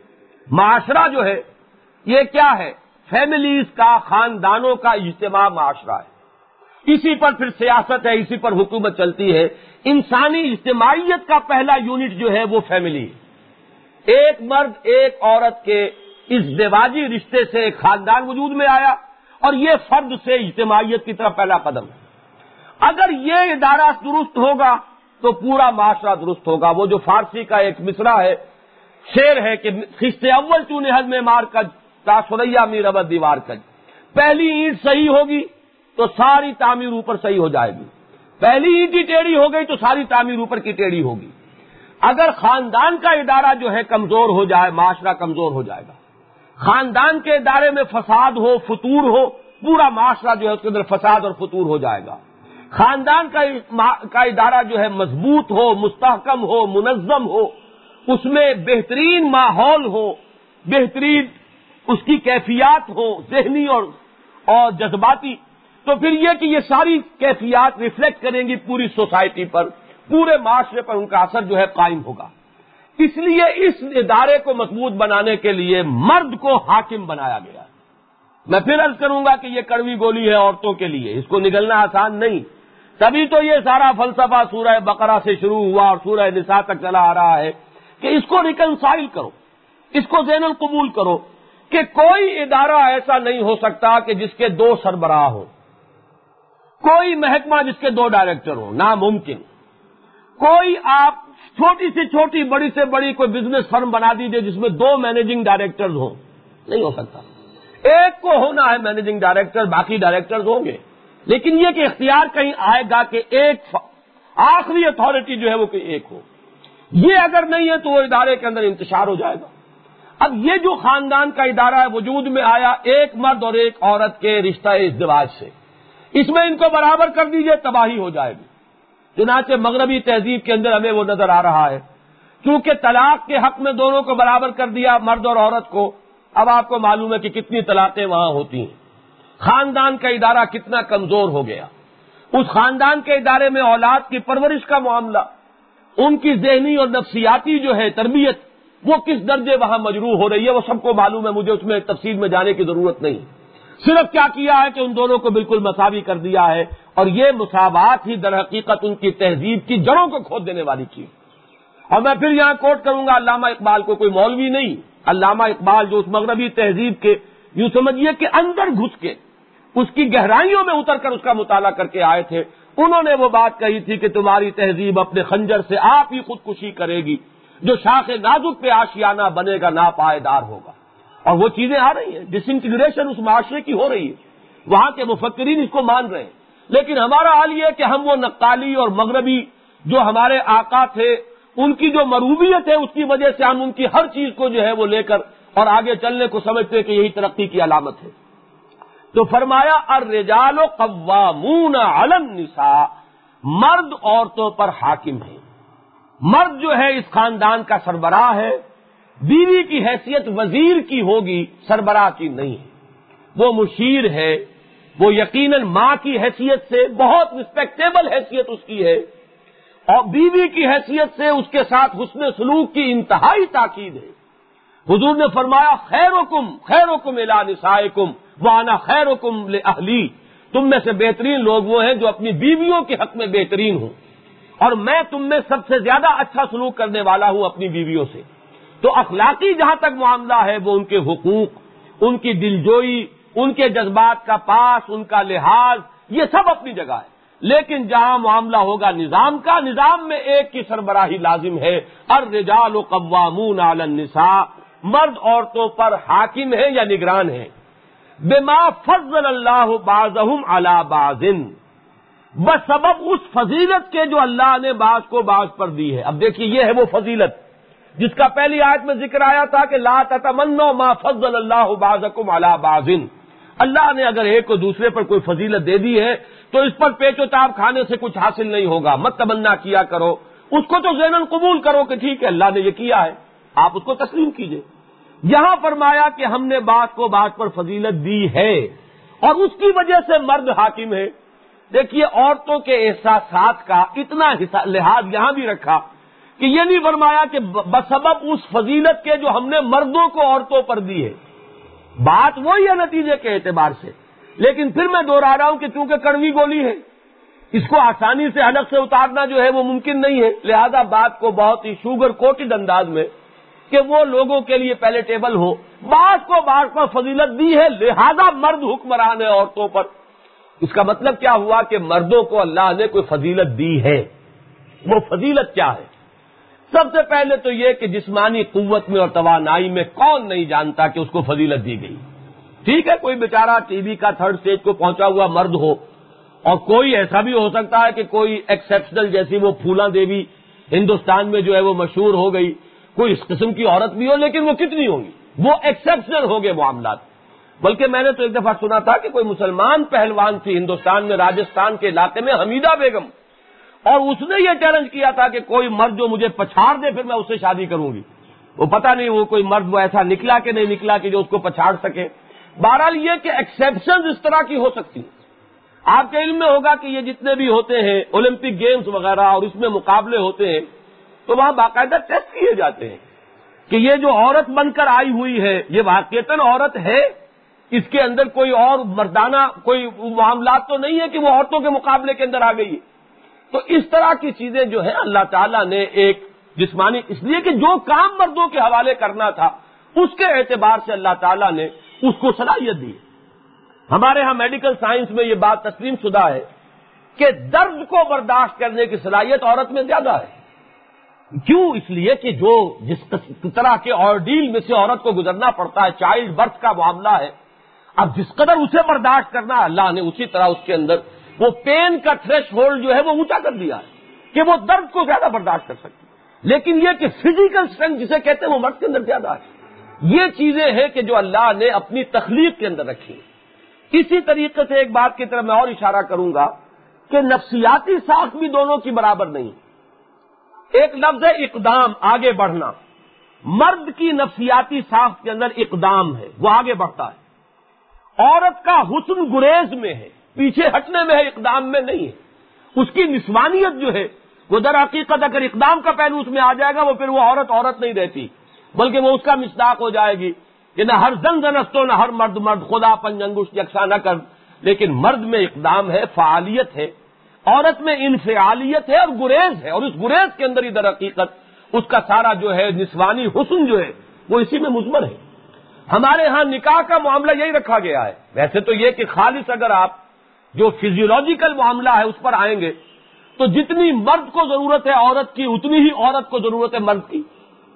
معاشرہ جو ہے یہ کیا ہے؟ فیملیز کا، خاندانوں کا اجتماع معاشرہ ہے۔ اسی پر پھر سیاست ہے، اسی پر حکومت چلتی ہے۔ انسانی اجتماعیت کا پہلا یونٹ جو ہے وہ فیملی ہے۔ ایک مرد ایک عورت کے اس ازدواجی رشتے سے ایک خاندان وجود میں آیا، اور یہ فرد سے اجتماعیت کی طرف پہلا قدم ہے۔ اگر یہ ادارہ درست ہوگا تو پورا معاشرہ درست ہوگا۔ وہ جو فارسی کا ایک مصرع ہے، شعر ہے کہ خشت اول تو نہد میں مار کج تا سریا می رود دیوار کج، پہلی اینٹ صحیح ہوگی تو ساری تعمیر اوپر صحیح ہو جائے گی، پہلی اینٹ ہی ٹیڑھی ہو گئی تو ساری تعمیر اوپر کی ٹیڑھی ہوگی۔ اگر خاندان کا ادارہ جو ہے کمزور ہو جائے، معاشرہ کمزور ہو جائے گا۔ خاندان کے ادارے میں فساد ہو، فتور ہو، پورا معاشرہ جو ہے اس کے اندر فساد اور فتور ہو جائے گا۔ خاندان کا کا ادارہ جو ہے مضبوط ہو، مستحکم ہو، منظم ہو، اس میں بہترین ماحول ہو، بہترین اس کی کیفیات ہو، ذہنی اور اور جذباتی، تو پھر یہ کہ یہ ساری کیفیات ریفلیکٹ کریں گی پوری سوسائٹی پر، پورے معاشرے پر ان کا اثر جو ہے قائم ہوگا۔ اس لیے اس ادارے کو مضبوط بنانے کے لیے مرد کو حاکم بنایا گیا ہے۔ میں پھر عرض کروں گا کہ یہ کڑوی گولی ہے عورتوں کے لیے، اس کو نگلنا آسان نہیں، تبھی تو یہ سارا فلسفہ سورہ بقرہ سے شروع ہوا اور سورہ نساء تک چلا آ رہا ہے کہ اس کو ریکنسائل کرو، اس کو ذہن القبول کرو کہ کوئی ادارہ ایسا نہیں ہو سکتا کہ جس کے دو سربراہ ہوں، کوئی محکمہ جس کے دو ڈائریکٹر ہوں، ناممکن۔ کوئی آپ چھوٹی سے چھوٹی، بڑی سے بڑی کوئی بزنس فرم بنا دیجئے جس میں دو مینیجنگ ڈائریکٹرز ہوں، نہیں ہو سکتا۔ ایک کو ہونا ہے مینیجنگ ڈائریکٹر، باقی ڈائریکٹرز ہوں گے، لیکن یہ کہ اختیار کہیں آئے گا کہ ایک آخری اتھارٹی جو ہے وہ کوئی ایک ہو، یہ اگر نہیں ہے تو وہ ادارے کے اندر انتشار ہو جائے گا۔ اب یہ جو خاندان کا ادارہ ہے وجود میں آیا ایک مرد اور ایک عورت کے رشتہ ازدواج سے، اس میں ان کو برابر کر دیجئے، تباہی ہو جائے گی۔ چنانچہ مغربی تہذیب کے اندر ہمیں وہ نظر آ رہا ہے، چونکہ طلاق کے حق میں دونوں کو برابر کر دیا، مرد اور عورت کو، اب آپ کو معلوم ہے کہ کتنی طلاقیں وہاں ہوتی ہیں۔ خاندان کا ادارہ کتنا کمزور ہو گیا۔ اس خاندان کے ادارے میں اولاد کی پرورش کا معاملہ، ان کی ذہنی اور نفسیاتی جو ہے تربیت، وہ کس درجے وہاں مجروح ہو رہی ہے، وہ سب کو معلوم ہے، مجھے اس میں تفصیل میں جانے کی ضرورت نہیں۔ صرف کیا کیا ہے کہ ان دونوں کو بالکل مساوی کر دیا ہے، اور یہ مساوات ہی در حقیقت ان کی تہذیب کی جڑوں کو کھود دینے والی چیز۔ اور میں پھر یہاں کوٹ کروں گا علامہ اقبال کو، کوئی مولوی نہیں، علامہ اقبال جو اس مغربی تہذیب کے یوں سمجھیے کہ اندر گھس کے اس کی گہرائیوں میں اتر کر اس کا مطالعہ کر کے آئے تھے۔ انہوں نے وہ بات کہی تھی کہ تمہاری تہذیب اپنے خنجر سے آپ ہی خودکشی کرے گی، جو شاخ نازک پہ آشیانہ بنے گا ناپائیدار ہوگا۔ اور وہ چیزیں آ رہی ہیں، ڈس انٹیگریشن اس معاشرے کی ہو رہی ہے، وہاں کے مفکرین اس کو مان رہے ہیں۔ لیکن ہمارا حال یہ ہے کہ ہم وہ نقالی اور مغربی جو ہمارے آقا تھے، ان کی جو مروبیت ہے اس کی وجہ سے ہم ان کی ہر چیز کو جو ہے وہ لے کر اور آگے چلنے کو سمجھتے کہ یہی ترقی کی علامت ہے۔ تو فرمایا الرجال قوامون علی النساء، مرد عورتوں پر حاکم ہے۔ مرد جو ہے اس خاندان کا سربراہ ہے، بیوی کی حیثیت وزیر کی ہوگی، سربراہ کی نہیں ہے۔ وہ مشیر ہے، وہ یقیناً ماں کی حیثیت سے بہت رسپیکٹیبل حیثیت اس کی ہے، اور بیوی کی حیثیت سے اس کے ساتھ حسن سلوک کی انتہائی تاکید ہے۔ حضور نے فرمایا خیرکم خیرکم الی نسائکم وانا خیرکم لاہلی، تم میں سے بہترین لوگ وہ ہیں جو اپنی بیویوں کے حق میں بہترین ہوں، اور میں تم میں سب سے زیادہ اچھا سلوک کرنے والا ہوں اپنی بیویوں سے۔ تو اخلاقی جہاں تک معاملہ ہے وہ ان کے حقوق، ان کی دلجوئی، ان کے جذبات کا پاس، ان کا لحاظ، یہ سب اپنی جگہ ہے۔ لیکن جہاں معاملہ ہوگا نظام کا، نظام میں ایک کی سربراہی لازم ہے، الرجال قوامون علی النساء، مرد عورتوں پر حاکم ہے یا نگران ہے، بما فضل اللہ بعضهم علی بعض، بسبب اس فضیلت کے جو اللہ نے بعض کو بعض پر دی ہے۔ اب دیکھیے یہ ہے وہ فضیلت جس کا پہلی آیت میں ذکر آیا تھا کہ لا تتمنوا ما فضل اللہ بعضکم علی بعض، اللہ نے اگر ایک کو دوسرے پر کوئی فضیلت دے دی ہے تو اس پر پیچ و تاب کھانے سے کچھ حاصل نہیں ہوگا، مت تمنا کیا کرو، اس کو تو ذہناً قبول کرو کہ ٹھیک ہے اللہ نے یہ کیا ہے، آپ اس کو تسلیم کیجئے۔ یہاں فرمایا کہ ہم نے بعض کو بعض پر فضیلت دی ہے اور اس کی وجہ سے مرد حاکم ہے۔ دیکھیے عورتوں کے احساسات کا اتنا لحاظ یہاں بھی رکھا کہ یہ نہیں فرمایا کہ بسبب اس فضیلت کے جو ہم نے مردوں کو عورتوں پر دی ہے، بات وہی ہے نتیجے کے اعتبار سے، لیکن پھر میں دوہرا رہا ہوں کہ چونکہ کڑوی گولی ہے اس کو آسانی سے حلق سے اتارنا جو ہے وہ ممکن نہیں ہے، لہذا بات کو بہت ہی شوگر کوٹڈ انداز میں کہ وہ لوگوں کے لیے پیلیٹیبل ہو، بعض کو بعض پر فضیلت دی ہے لہذا مرد حکمران ہے عورتوں پر۔ اس کا مطلب کیا ہوا کہ مردوں کو اللہ نے کوئی فضیلت دی ہے۔ وہ فضیلت کیا ہے؟ سب سے پہلے تو یہ کہ جسمانی قوت میں اور توانائی میں کون نہیں جانتا کہ اس کو فضیلت دی گئی۔ ٹھیک ہے کوئی بیچارہ ٹی بی کا تھرڈ سٹیج کو پہنچا ہوا مرد ہو، اور کوئی ایسا بھی ہو سکتا ہے کہ کوئی ایکسیپشنل جیسی وہ پھولا دیوی ہندوستان میں جو ہے وہ مشہور ہو گئی، کوئی اس قسم کی عورت بھی ہو، لیکن وہ کتنی ہوگی، وہ ایکسیپشنل ہو گئے معاملات۔ بلکہ میں نے تو ایک دفعہ سنا تھا کہ کوئی مسلمان پہلوان تھی ہندوستان میں، راجستھان کے علاقے میں، حمیدہ بیگم، اور اس نے یہ چیلنج کیا تھا کہ کوئی مرد جو مجھے پچھاڑ دے پھر میں اس سے شادی کروں گی۔ وہ پتہ نہیں وہ کوئی مرد وہ ایسا نکلا کہ نہیں نکلا کہ جو اس کو پچھاڑ سکے۔ بہرحال یہ کہ ایکسیپشنز اس طرح کی ہو سکتی ہیں۔ آپ کے علم میں ہوگا کہ یہ جتنے بھی ہوتے ہیں اولمپک گیمز وغیرہ اور اس میں مقابلے ہوتے ہیں تو وہاں باقاعدہ ٹیسٹ کیے جاتے ہیں کہ یہ جو عورت بن کر آئی ہوئی ہے یہ واقعتاً عورت ہے، اس کے اندر کوئی اور مردانہ کوئی معاملات تو نہیں ہے کہ وہ عورتوں کے مقابلے کے اندر آ گئی ہے۔ تو اس طرح کی چیزیں جو ہیں اللہ تعالیٰ نے ایک جسمانی، اس لیے کہ جو کام مردوں کے حوالے کرنا تھا اس کے اعتبار سے اللہ تعالیٰ نے اس کو صلاحیت دی۔ ہمارے ہاں میڈیکل سائنس میں یہ بات تسلیم شدہ ہے کہ درد کو برداشت کرنے کی صلاحیت عورت میں زیادہ ہے۔ کیوں؟ اس لیے کہ جو جس طرح کے آرڈیل میں سے عورت کو گزرنا پڑتا ہے، چائلڈ برتھ کا معاملہ ہے، اب جس قدر اسے برداشت کرنا اللہ نے اسی طرح اس کے اندر وہ پین کا تھریش ہولڈ جو ہے وہ اونچا کر دیا ہے کہ وہ درد کو زیادہ برداشت کر سکتی ہے۔ لیکن یہ کہ فزیکل اسٹرینتھ جسے کہتے ہیں وہ مرد کے اندر زیادہ ہے۔ یہ چیزیں ہیں کہ جو اللہ نے اپنی تخلیق کے اندر رکھی ہیں۔ اسی طریقے سے ایک بات کی طرف میں اور اشارہ کروں گا کہ نفسیاتی ساخت بھی دونوں کی برابر نہیں۔ ایک لفظ ہے اقدام، آگے بڑھنا۔ مرد کی نفسیاتی ساخت کے اندر اقدام ہے، وہ آگے بڑھتا ہے۔ عورت کا حسن گریز میں ہے، پیچھے ہٹنے میں ہے، اقدام میں نہیں ہے۔ اس کی نسوانیت جو ہے وہ در حقیقت اگر اقدام کا پہلو اس میں آ جائے گا وہ پھر وہ عورت عورت نہیں رہتی، بلکہ وہ اس کا مصداق ہو جائے گی کہ نہ ہر زن زنستو نہ ہر مرد مرد، خدا پنج انگشت یکساں نہ کر۔ لیکن مرد میں اقدام ہے، فعالیت ہے، عورت میں انفعالیت ہے اور گریز ہے، اور اس گریز کے اندر ہی در حقیقت اس کا سارا جو ہے نسوانی حسن جو ہے وہ اسی میں مضمر ہے۔ ہمارے ہاں نکاح کا معاملہ یہی رکھا گیا ہے۔ ویسے تو یہ کہ خالص اگر آپ جو فزیولوجیکل معاملہ ہے اس پر آئیں گے تو جتنی مرد کو ضرورت ہے عورت کی اتنی ہی عورت کو ضرورت ہے مرد کی۔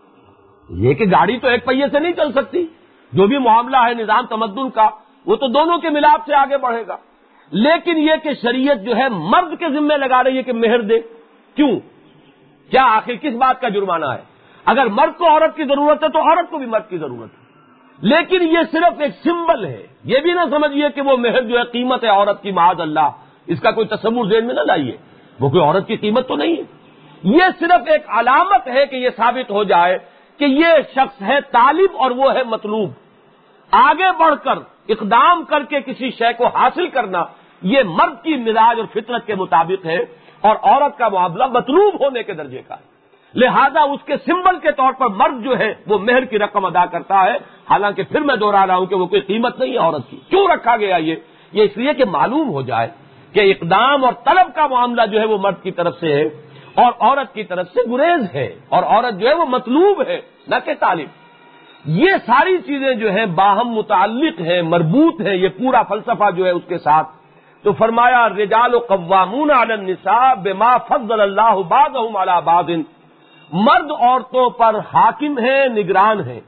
یہ کہ گاڑی تو ایک پہیے سے نہیں چل سکتی، جو بھی معاملہ ہے نظام تمدن کا وہ تو دونوں کے ملاپ سے آگے بڑھے گا۔ لیکن یہ کہ شریعت جو ہے مرد کے ذمہ لگا رہی ہے کہ مہر دے، کیوں؟ کیا آخر کس بات کا جرمانہ ہے؟ اگر مرد کو عورت کی ضرورت ہے تو عورت کو بھی مرد کی ضرورت ہے۔ لیکن یہ صرف ایک سمبل ہے، یہ بھی نہ سمجھیے کہ وہ مہر جو ہے قیمت ہے عورت کی، معاذ اللہ، اس کا کوئی تصور ذہن میں نہ لائیے، وہ کوئی عورت کی قیمت تو نہیں ہے۔ یہ صرف ایک علامت ہے کہ یہ ثابت ہو جائے کہ یہ شخص ہے طالب اور وہ ہے مطلوب۔ آگے بڑھ کر اقدام کر کے کسی شے کو حاصل کرنا، یہ مرد کی مزاج اور فطرت کے مطابق ہے، اور عورت کا معاملہ مطلوب ہونے کے درجے کا ہے۔ لہذا اس کے سمبل کے طور پر مرد جو ہے وہ مہر کی رقم ادا کرتا ہے، حالانکہ پھر میں دوہرا رہا ہوں کہ وہ کوئی قیمت نہیں ہے عورت کی۔ کیوں رکھا گیا یہ یہ اس لیے کہ معلوم ہو جائے کہ اقدام اور طلب کا معاملہ جو ہے وہ مرد کی طرف سے ہے اور عورت کی طرف سے گریز ہے، اور عورت جو ہے وہ مطلوب ہے نہ کہ طالب۔ یہ ساری چیزیں جو ہیں باہم متعلق ہیں، مربوط ہیں، یہ پورا فلسفہ جو ہے اس کے ساتھ۔ تو فرمایا الرجال قوامون علی النساء بما فضل اللہ بعضهم علی بعض، مرد عورتوں پر حاکم ہیں، نگران ہیں،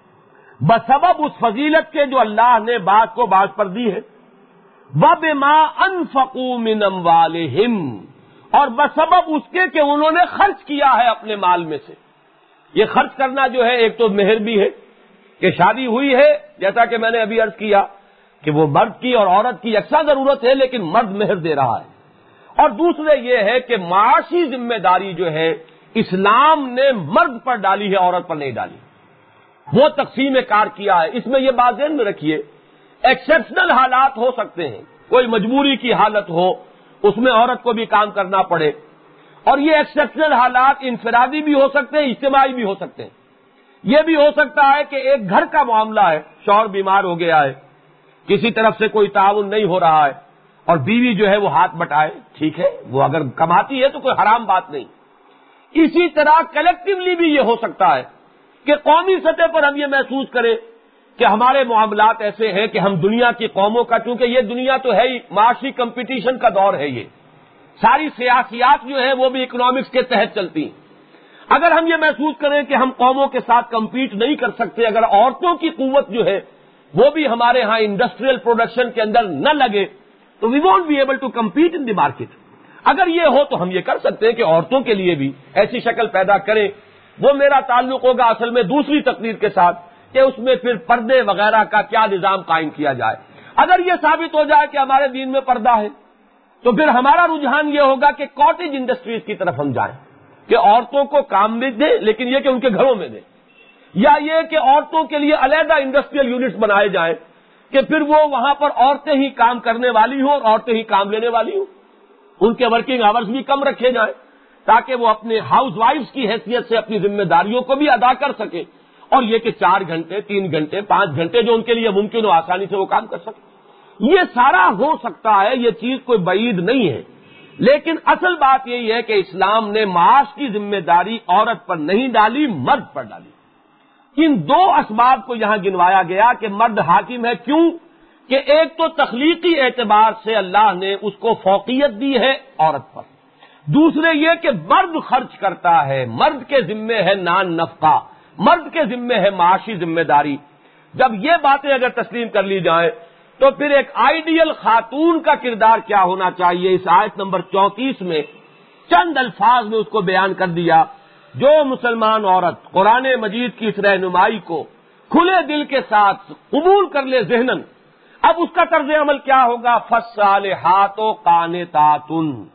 بسبب اس فضیلت کے جو اللہ نے بعض کو بعض پر دی ہے، وَبِمَا أَنفَقُوا مِنْ أَمْوَالِهِمْ، اور بسبب اس کے کہ انہوں نے خرچ کیا ہے اپنے مال میں سے۔ یہ خرچ کرنا جو ہے ایک تو مہر بھی ہے کہ شادی ہوئی ہے، جیسا کہ میں نے ابھی عرض کیا کہ وہ مرد کی اور عورت کی یکساں ضرورت ہے، لیکن مرد مہر دے رہا ہے۔ اور دوسرے یہ ہے کہ معاشی ذمہ داری جو ہے اسلام نے مرد پر ڈالی ہے، عورت پر نہیں ڈالی، وہ تقسیم کار کیا ہے۔ اس میں یہ بات ذہن میں رکھیے، ایکسیپشنل حالات ہو سکتے ہیں، کوئی مجبوری کی حالت ہو اس میں عورت کو بھی کام کرنا پڑے، اور یہ ایکسیپشنل حالات انفرادی بھی ہو سکتے ہیں، اجتماعی بھی ہو سکتے ہیں۔ یہ بھی ہو سکتا ہے کہ ایک گھر کا معاملہ ہے، شوہر بیمار ہو گیا ہے، کسی طرف سے کوئی تعاون نہیں ہو رہا ہے، اور بیوی جو ہے وہ ہاتھ بٹائے، ٹھیک ہے، وہ اگر کماتی ہے تو کوئی حرام بات نہیں۔ اسی طرح کلیکٹیولی بھی یہ ہو سکتا ہے کہ قومی سطح پر ہم یہ محسوس کریں کہ ہمارے معاملات ایسے ہیں کہ ہم دنیا کی قوموں کا، چونکہ یہ دنیا تو ہے ہی معاشی کمپٹیشن کا دور ہے، یہ ساری سیاسیات جو ہیں وہ بھی اکنامکس کے تحت چلتی ہیں۔ اگر ہم یہ محسوس کریں کہ ہم قوموں کے ساتھ کمپیٹ نہیں کر سکتے، اگر عورتوں کی قوت جو ہے وہ بھی ہمارے ہاں انڈسٹریل پروڈکشن کے اندر نہ لگے تو we won't be able to compete in the market. اگر یہ ہو تو ہم یہ کر سکتے ہیں کہ عورتوں کے لیے بھی ایسی شکل پیدا کریں۔ وہ میرا تعلق ہوگا اصل میں دوسری تقریر کے ساتھ کہ اس میں پھر پردے وغیرہ کا کیا نظام قائم کیا جائے۔ اگر یہ ثابت ہو جائے کہ ہمارے دین میں پردہ ہے تو پھر ہمارا رجحان یہ ہوگا کہ کاٹیج انڈسٹریز کی طرف ہم جائیں، کہ عورتوں کو کام بھی دیں لیکن یہ کہ ان کے گھروں میں دیں، یا یہ کہ عورتوں کے لیے علیحدہ انڈسٹریل یونٹس بنائے جائیں کہ پھر وہ وہاں پر عورتیں ہی کام کرنے والی ہوں اور عورتیں ہی کام لینے والی ہوں، ان کے ورکنگ آورز بھی کم رکھے جائیں تاکہ وہ اپنے ہاؤس وائفز کی حیثیت سے اپنی ذمہ داریوں کو بھی ادا کر سکیں، اور یہ کہ چار گھنٹے تین گھنٹے پانچ گھنٹے جو ان کے لیے ممکن ہو آسانی سے وہ کام کر سکیں۔ یہ سارا ہو سکتا ہے، یہ چیز کوئی بعید نہیں ہے، لیکن اصل بات یہی ہے کہ اسلام نے معاش کی ذمہ داری عورت پر نہیں ڈالی، مرد پر ڈالی۔ ان دو اسباب کو یہاں گنوایا گیا کہ مرد حاکم ہے، کیوں کہ ایک تو تخلیقی اعتبار سے اللہ نے اس کو فوقیت دی ہے عورت پر، دوسرے یہ کہ مرد خرچ کرتا ہے، مرد کے ذمے ہے نان نفقہ، مرد کے ذمے ہے معاشی ذمہ داری۔ جب یہ باتیں اگر تسلیم کر لی جائیں تو پھر ایک آئیڈیل خاتون کا کردار کیا ہونا چاہیے، اس آیت نمبر چونتیس میں چند الفاظ میں اس کو بیان کر دیا۔ جو مسلمان عورت قرآن مجید کی اس رہنمائی کو کھلے دل کے ساتھ قبول کر لے ذہناً، اب اس کا طرز عمل کیا ہوگا؟ فالصالحات قانتات،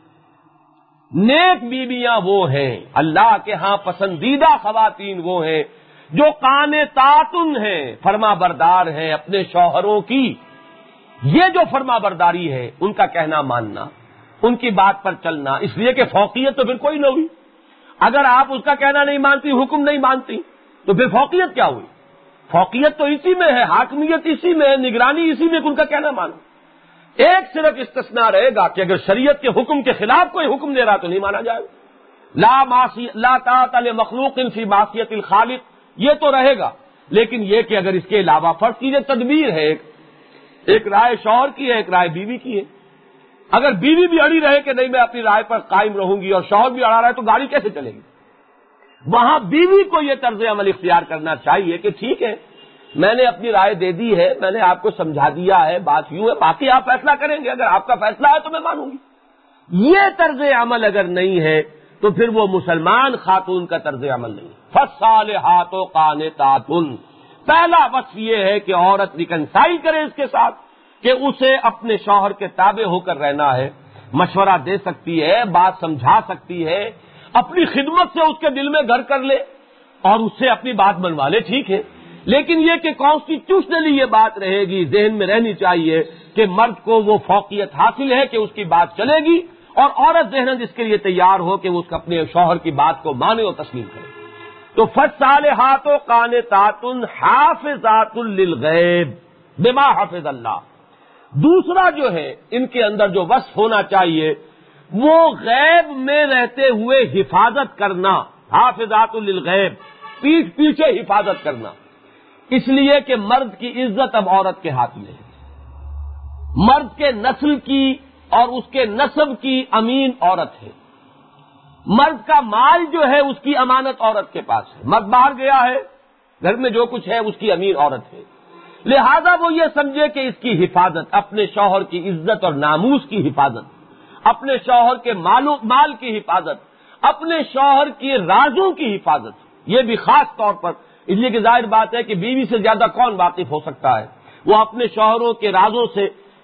نیک بیویاں وہ ہیں، اللہ کے ہاں پسندیدہ خواتین وہ ہیں جو قانتات ہیں، فرما بردار ہیں اپنے شوہروں کی۔ یہ جو فرما برداری ہے ان کا کہنا ماننا، ان کی بات پر چلنا، اس لیے کہ فوقیت تو پھر کوئی نہ ہوئی۔ اگر آپ اس کا کہنا نہیں مانتی، حکم نہیں مانتی، تو پھر فوقیت کیا ہوئی؟ فوقیت تو اسی میں ہے، حاکمیت اسی میں ہے، نگرانی اسی میں، ان کا کہنا مانو۔ ایک صرف استثناء رہے گا کہ اگر شریعت کے حکم کے خلاف کوئی حکم دے رہا تو نہیں مانا جائے گا۔ لا معصی لا طاعت لمخلوق فی معصیت الخالق، یہ تو رہے گا، لیکن یہ کہ اگر اس کے علاوہ فرض کیجیے تدبیر ہے، ایک ایک رائے شوہر کی ہے، ایک رائے بیوی کی ہے، اگر بیوی بھی اڑی رہے کہ نہیں میں اپنی رائے پر قائم رہوں گی اور شوہر بھی اڑا رہا ہے تو گاڑی کیسے چلے گی؟ وہاں بیوی کو یہ طرز عمل اختیار کرنا چاہیے کہ ٹھیک ہے میں نے اپنی رائے دے دی ہے، میں نے آپ کو سمجھا دیا ہے، بات یوں ہے، باقی آپ فیصلہ کریں گے، اگر آپ کا فیصلہ ہے تو میں مانوں گی۔ یہ طرز عمل اگر نہیں ہے تو پھر وہ مسلمان خاتون کا طرز عمل نہیں۔ فالصالحات قانتات، پہلا وصف یہ ہے کہ عورت ریکنسائل کرے اس کے ساتھ کہ اسے اپنے شوہر کے تابع ہو کر رہنا ہے، مشورہ دے سکتی ہے، بات سمجھا سکتی ہے، اپنی خدمت سے اس کے دل میں گھر کر لے اور اس سے اپنی بات منوا لے، ٹھیک ہے، لیکن یہ کہ کانسٹیٹیوشنلی یہ بات رہے گی، ذہن میں رہنی چاہیے کہ مرد کو وہ فوقیت حاصل ہے کہ اس کی بات چلے گی، اور عورت ذہناً اس کے لیے تیار ہو کہ وہ اس اپنے شوہر کی بات کو مانے اور تسلیم کرے۔ تو فالصالحات قانتات حافظات للغیب بما حفظ اللہ۔ دوسرا جو ہے ان کے اندر جو وصف ہونا چاہیے وہ غیب میں رہتے ہوئے حفاظت کرنا، حافظات للغیب، پیٹھ پیچھے حفاظت کرنا، اس لیے کہ مرد کی عزت اب عورت کے ہاتھ میں ہے، مرد کے نسل کی اور اس کے نسب کی امین عورت ہے، مرد کا مال جو ہے اس کی امانت عورت کے پاس ہے، مرد باہر گیا ہے، گھر میں جو کچھ ہے اس کی امین عورت ہے، لہذا وہ یہ سمجھے کہ اس کی حفاظت، اپنے شوہر کی عزت اور ناموس کی حفاظت، اپنے شوہر کے مال کی حفاظت، اپنے شوہر کے رازوں کی حفاظت، یہ بھی خاص طور پر، اس لیے کہ ظاہر بات ہے کہ بیوی سے زیادہ کون واقف ہو سکتا ہے، وہ اپنے شوہروں کے رازوں سے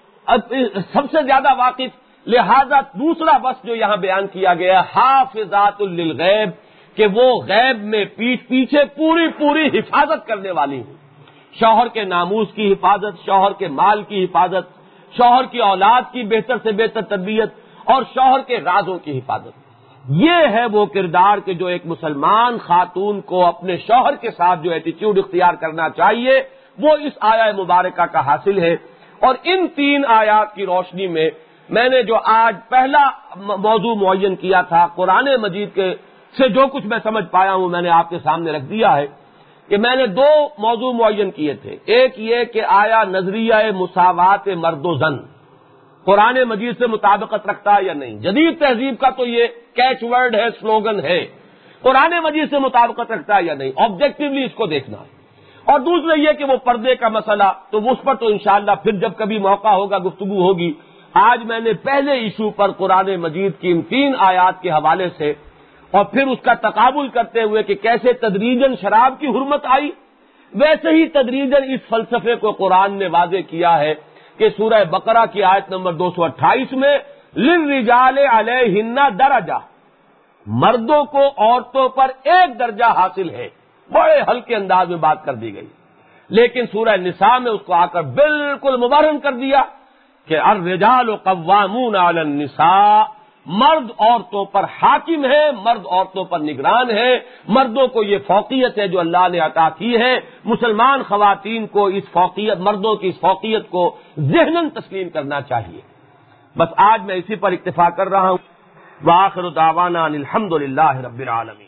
سب سے زیادہ واقف، لہذا دوسرا بس جو یہاں بیان کیا گیا حافظات للغیب، کہ وہ غیب میں پیٹھ پیچھے پوری پوری حفاظت کرنے والی ہیں، شوہر کے ناموس کی حفاظت، شوہر کے مال کی حفاظت، شوہر کی اولاد کی بہتر سے بہتر تربیت اور شوہر کے رازوں کی حفاظت۔ یہ ہے وہ کردار کہ جو ایک مسلمان خاتون کو اپنے شوہر کے ساتھ جو ایٹیٹیوڈ اختیار کرنا چاہیے وہ اس آیہ مبارکہ کا حاصل ہے۔ اور ان تین آیات کی روشنی میں میں نے جو آج پہلا موضوع معین کیا تھا قرآن مجید کے سے جو کچھ میں سمجھ پایا ہوں میں نے آپ کے سامنے رکھ دیا ہے کہ میں نے دو موضوع معین کیے تھے۔ ایک یہ کہ آیا نظریہ مساوات مرد و زن قرآن مجید سے مطابقت رکھتا ہے یا نہیں، جدید تہذیب کا تو یہ کیچ ورڈ ہے، سلوگن ہے، قرآن مجید سے مطابقت رکھتا ہے یا نہیں، آبجیکٹیولی اس کو دیکھنا ہے۔ اور دوسرا یہ کہ وہ پردے کا مسئلہ تو اس پر تو انشاءاللہ پھر جب کبھی موقع ہوگا گفتگو ہوگی۔ آج میں نے پہلے ایشو پر قرآن مجید کی ان تین آیات کے حوالے سے اور پھر اس کا تقابل کرتے ہوئے کہ کیسے تدریجاً شراب کی حرمت آئی، ویسے ہی تدریجاً اس فلسفے کو قرآن نے واضح کیا ہے کہ سورہ بقرہ کی آیت نمبر دو سو اٹھائیس میں للرجال علیہن درجہ، مردوں کو عورتوں پر ایک درجہ حاصل ہے، بڑے ہلکے انداز میں بات کر دی گئی، لیکن سورہ نساء میں اس کو آ کر بالکل مبرہن کر دیا کہ الرجال قوامون علی النساء، مرد عورتوں پر حاکم ہے، مرد عورتوں پر نگران ہے، مردوں کو یہ فوقیت ہے جو اللہ نے عطا کی ہے، مسلمان خواتین کو اس فوقیت، مردوں کی اس فوقیت کو ذہناً تسلیم کرنا چاہیے۔ بس آج میں اسی پر اکتفا کر رہا ہوں۔ وآخر دعوانا ان الحمد للہ رب العالمین۔